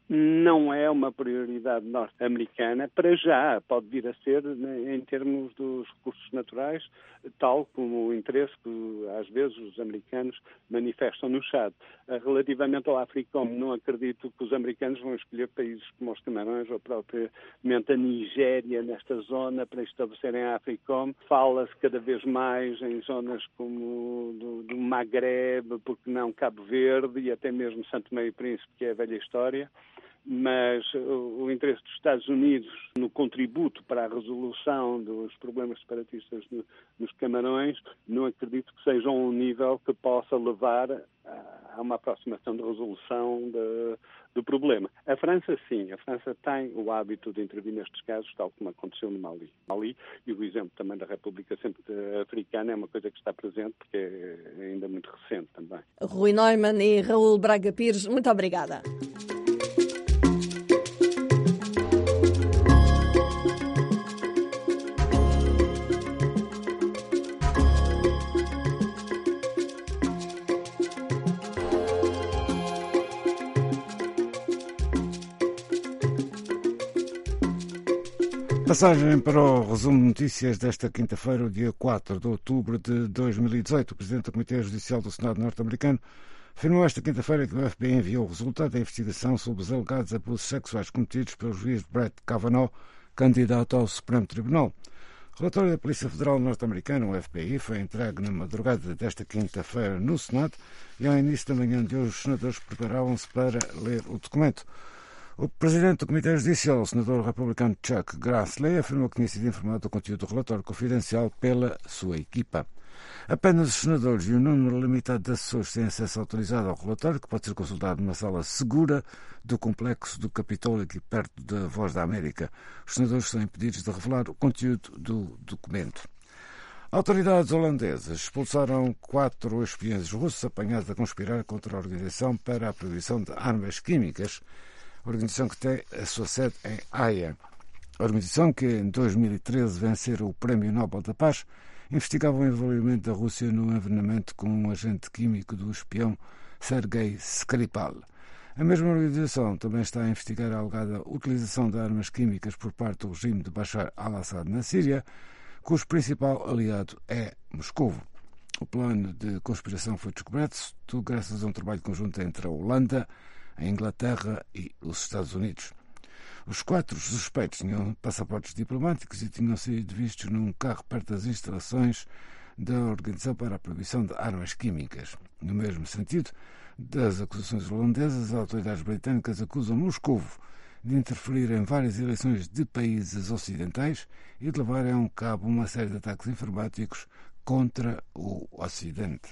S16: não é uma prioridade norte-americana, para já pode vir a ser em termos dos recursos naturais, tal como o interesse que às vezes os americanos manifestam no Chad. Relativamente ao AFRICOM, não acredito que os americanos vão escolher países como os Camarões ou propriamente a Nigéria nesta zona para estabelecerem a AFRICOM. Fala-se cada vez mais em zonas como do, do Magreb, porque não Cabo Verde e até mesmo Santo Tomé e Príncipe, que é a velha história. Mas o, o interesse dos Estados Unidos no contributo para a resolução dos problemas separatistas no, nos Camarões, não acredito que seja um nível que possa levar a, a uma aproximação de resolução de, do problema. A França, sim. A França tem o hábito de intervir nestes casos, tal como aconteceu no Mali. Mali e o exemplo também da República Centro-Africana é uma coisa que está presente, porque é ainda muito recente também.
S15: Rui Neumann e Raul Braga Pires, muito obrigada.
S11: Passagem para o resumo de notícias desta quinta-feira, dia quatro de outubro de dois mil e dezoito. O Presidente do Comitê Judicial do Senado norte-americano afirmou esta quinta-feira que o F B I enviou o resultado da investigação sobre os alegados abusos sexuais cometidos pelo juiz Brett Kavanaugh, candidato ao Supremo Tribunal. O relatório da Polícia Federal norte-americana, o F B I, foi entregue na madrugada desta quinta-feira no Senado e ao início da manhã de hoje os senadores preparavam-se para ler o documento. O presidente do Comitê Judicial, o senador republicano Chuck Grassley, afirmou que tinha sido informado do conteúdo do relatório confidencial pela sua equipa. Apenas os senadores e um número limitado de assessores têm acesso autorizado ao relatório, que pode ser consultado numa sala segura do complexo do Capitólio, aqui perto da Voz da América. Os senadores são impedidos de revelar o conteúdo do documento. Autoridades holandesas expulsaram quatro espiões russos apanhados a conspirar contra a Organização para a Proibição de Armas Químicas, organização que tem a sua sede em Haia. A organização, que em dois mil e treze venceu o Prémio Nobel da Paz, investigava o envolvimento da Rússia no envenenamento com um agente químico do espião Sergei Skripal. A mesma organização também está a investigar a alegada utilização de armas químicas por parte do regime de Bashar al-Assad na Síria, cujo principal aliado é Moscovo. O plano de conspiração foi descoberto graças a um trabalho conjunto entre a Holanda, a Inglaterra e os Estados Unidos. Os quatro suspeitos tinham passaportes diplomáticos e tinham sido vistos num carro perto das instalações da Organização para a Proibição de Armas Químicas. No mesmo sentido das acusações holandesas, as autoridades britânicas acusam Moscovo de interferir em várias eleições de países ocidentais e de levar a cabo uma série de ataques informáticos contra o Ocidente.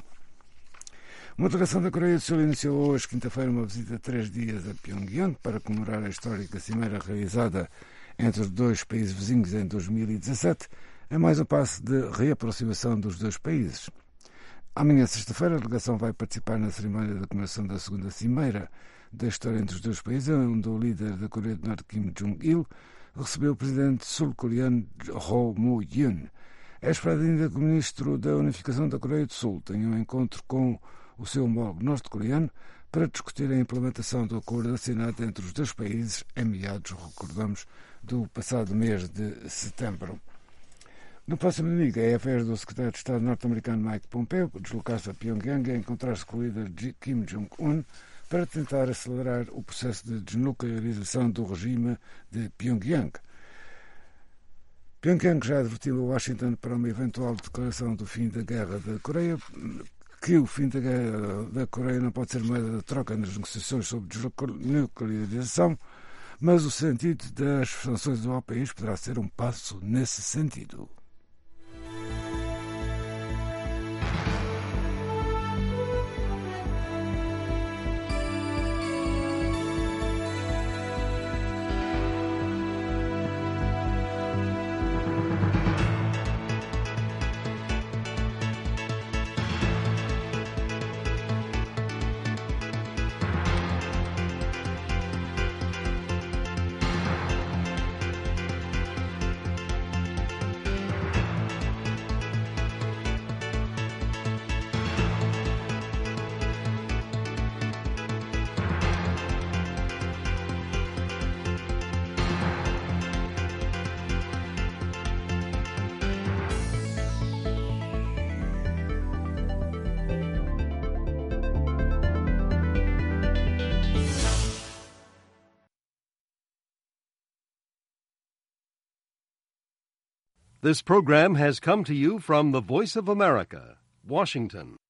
S11: Uma delegação da Coreia do Sul iniciou hoje, quinta-feira, uma visita de três dias a Pyongyang para comemorar a histórica cimeira realizada entre os dois países vizinhos em dois mil e dezassete, é mais um passo de reaproximação dos dois países. Amanhã, sexta-feira, a delegação vai participar na cerimónia da comemoração da segunda cimeira da história entre os dois países, onde o líder da Coreia do Norte, Kim Jong-il, recebeu o presidente sul-coreano Roh Moo-hyun. É esperado ainda que o ministro da Unificação da Coreia do Sul tenha um encontro com o seu homólogo norte-coreano para discutir a implementação do acordo assinado entre os dois países em meados, recordamos, do passado mês de setembro. No próximo domingo, é a vez do secretário de Estado norte-americano Mike Pompeo deslocar-se a Pyongyang e encontrar-se com o líder Kim Jong-un para tentar acelerar o processo de desnuclearização do regime de Pyongyang. Pyongyang já advertiu a Washington para uma eventual declaração do fim da guerra da Coreia, que o fim da guerra da Coreia não pode ser moeda de troca nas negociações sobre desnuclearização, mas o sentido das sanções do país poderá ser um passo nesse sentido.
S17: This program has come to you from the Voice of America, Washington.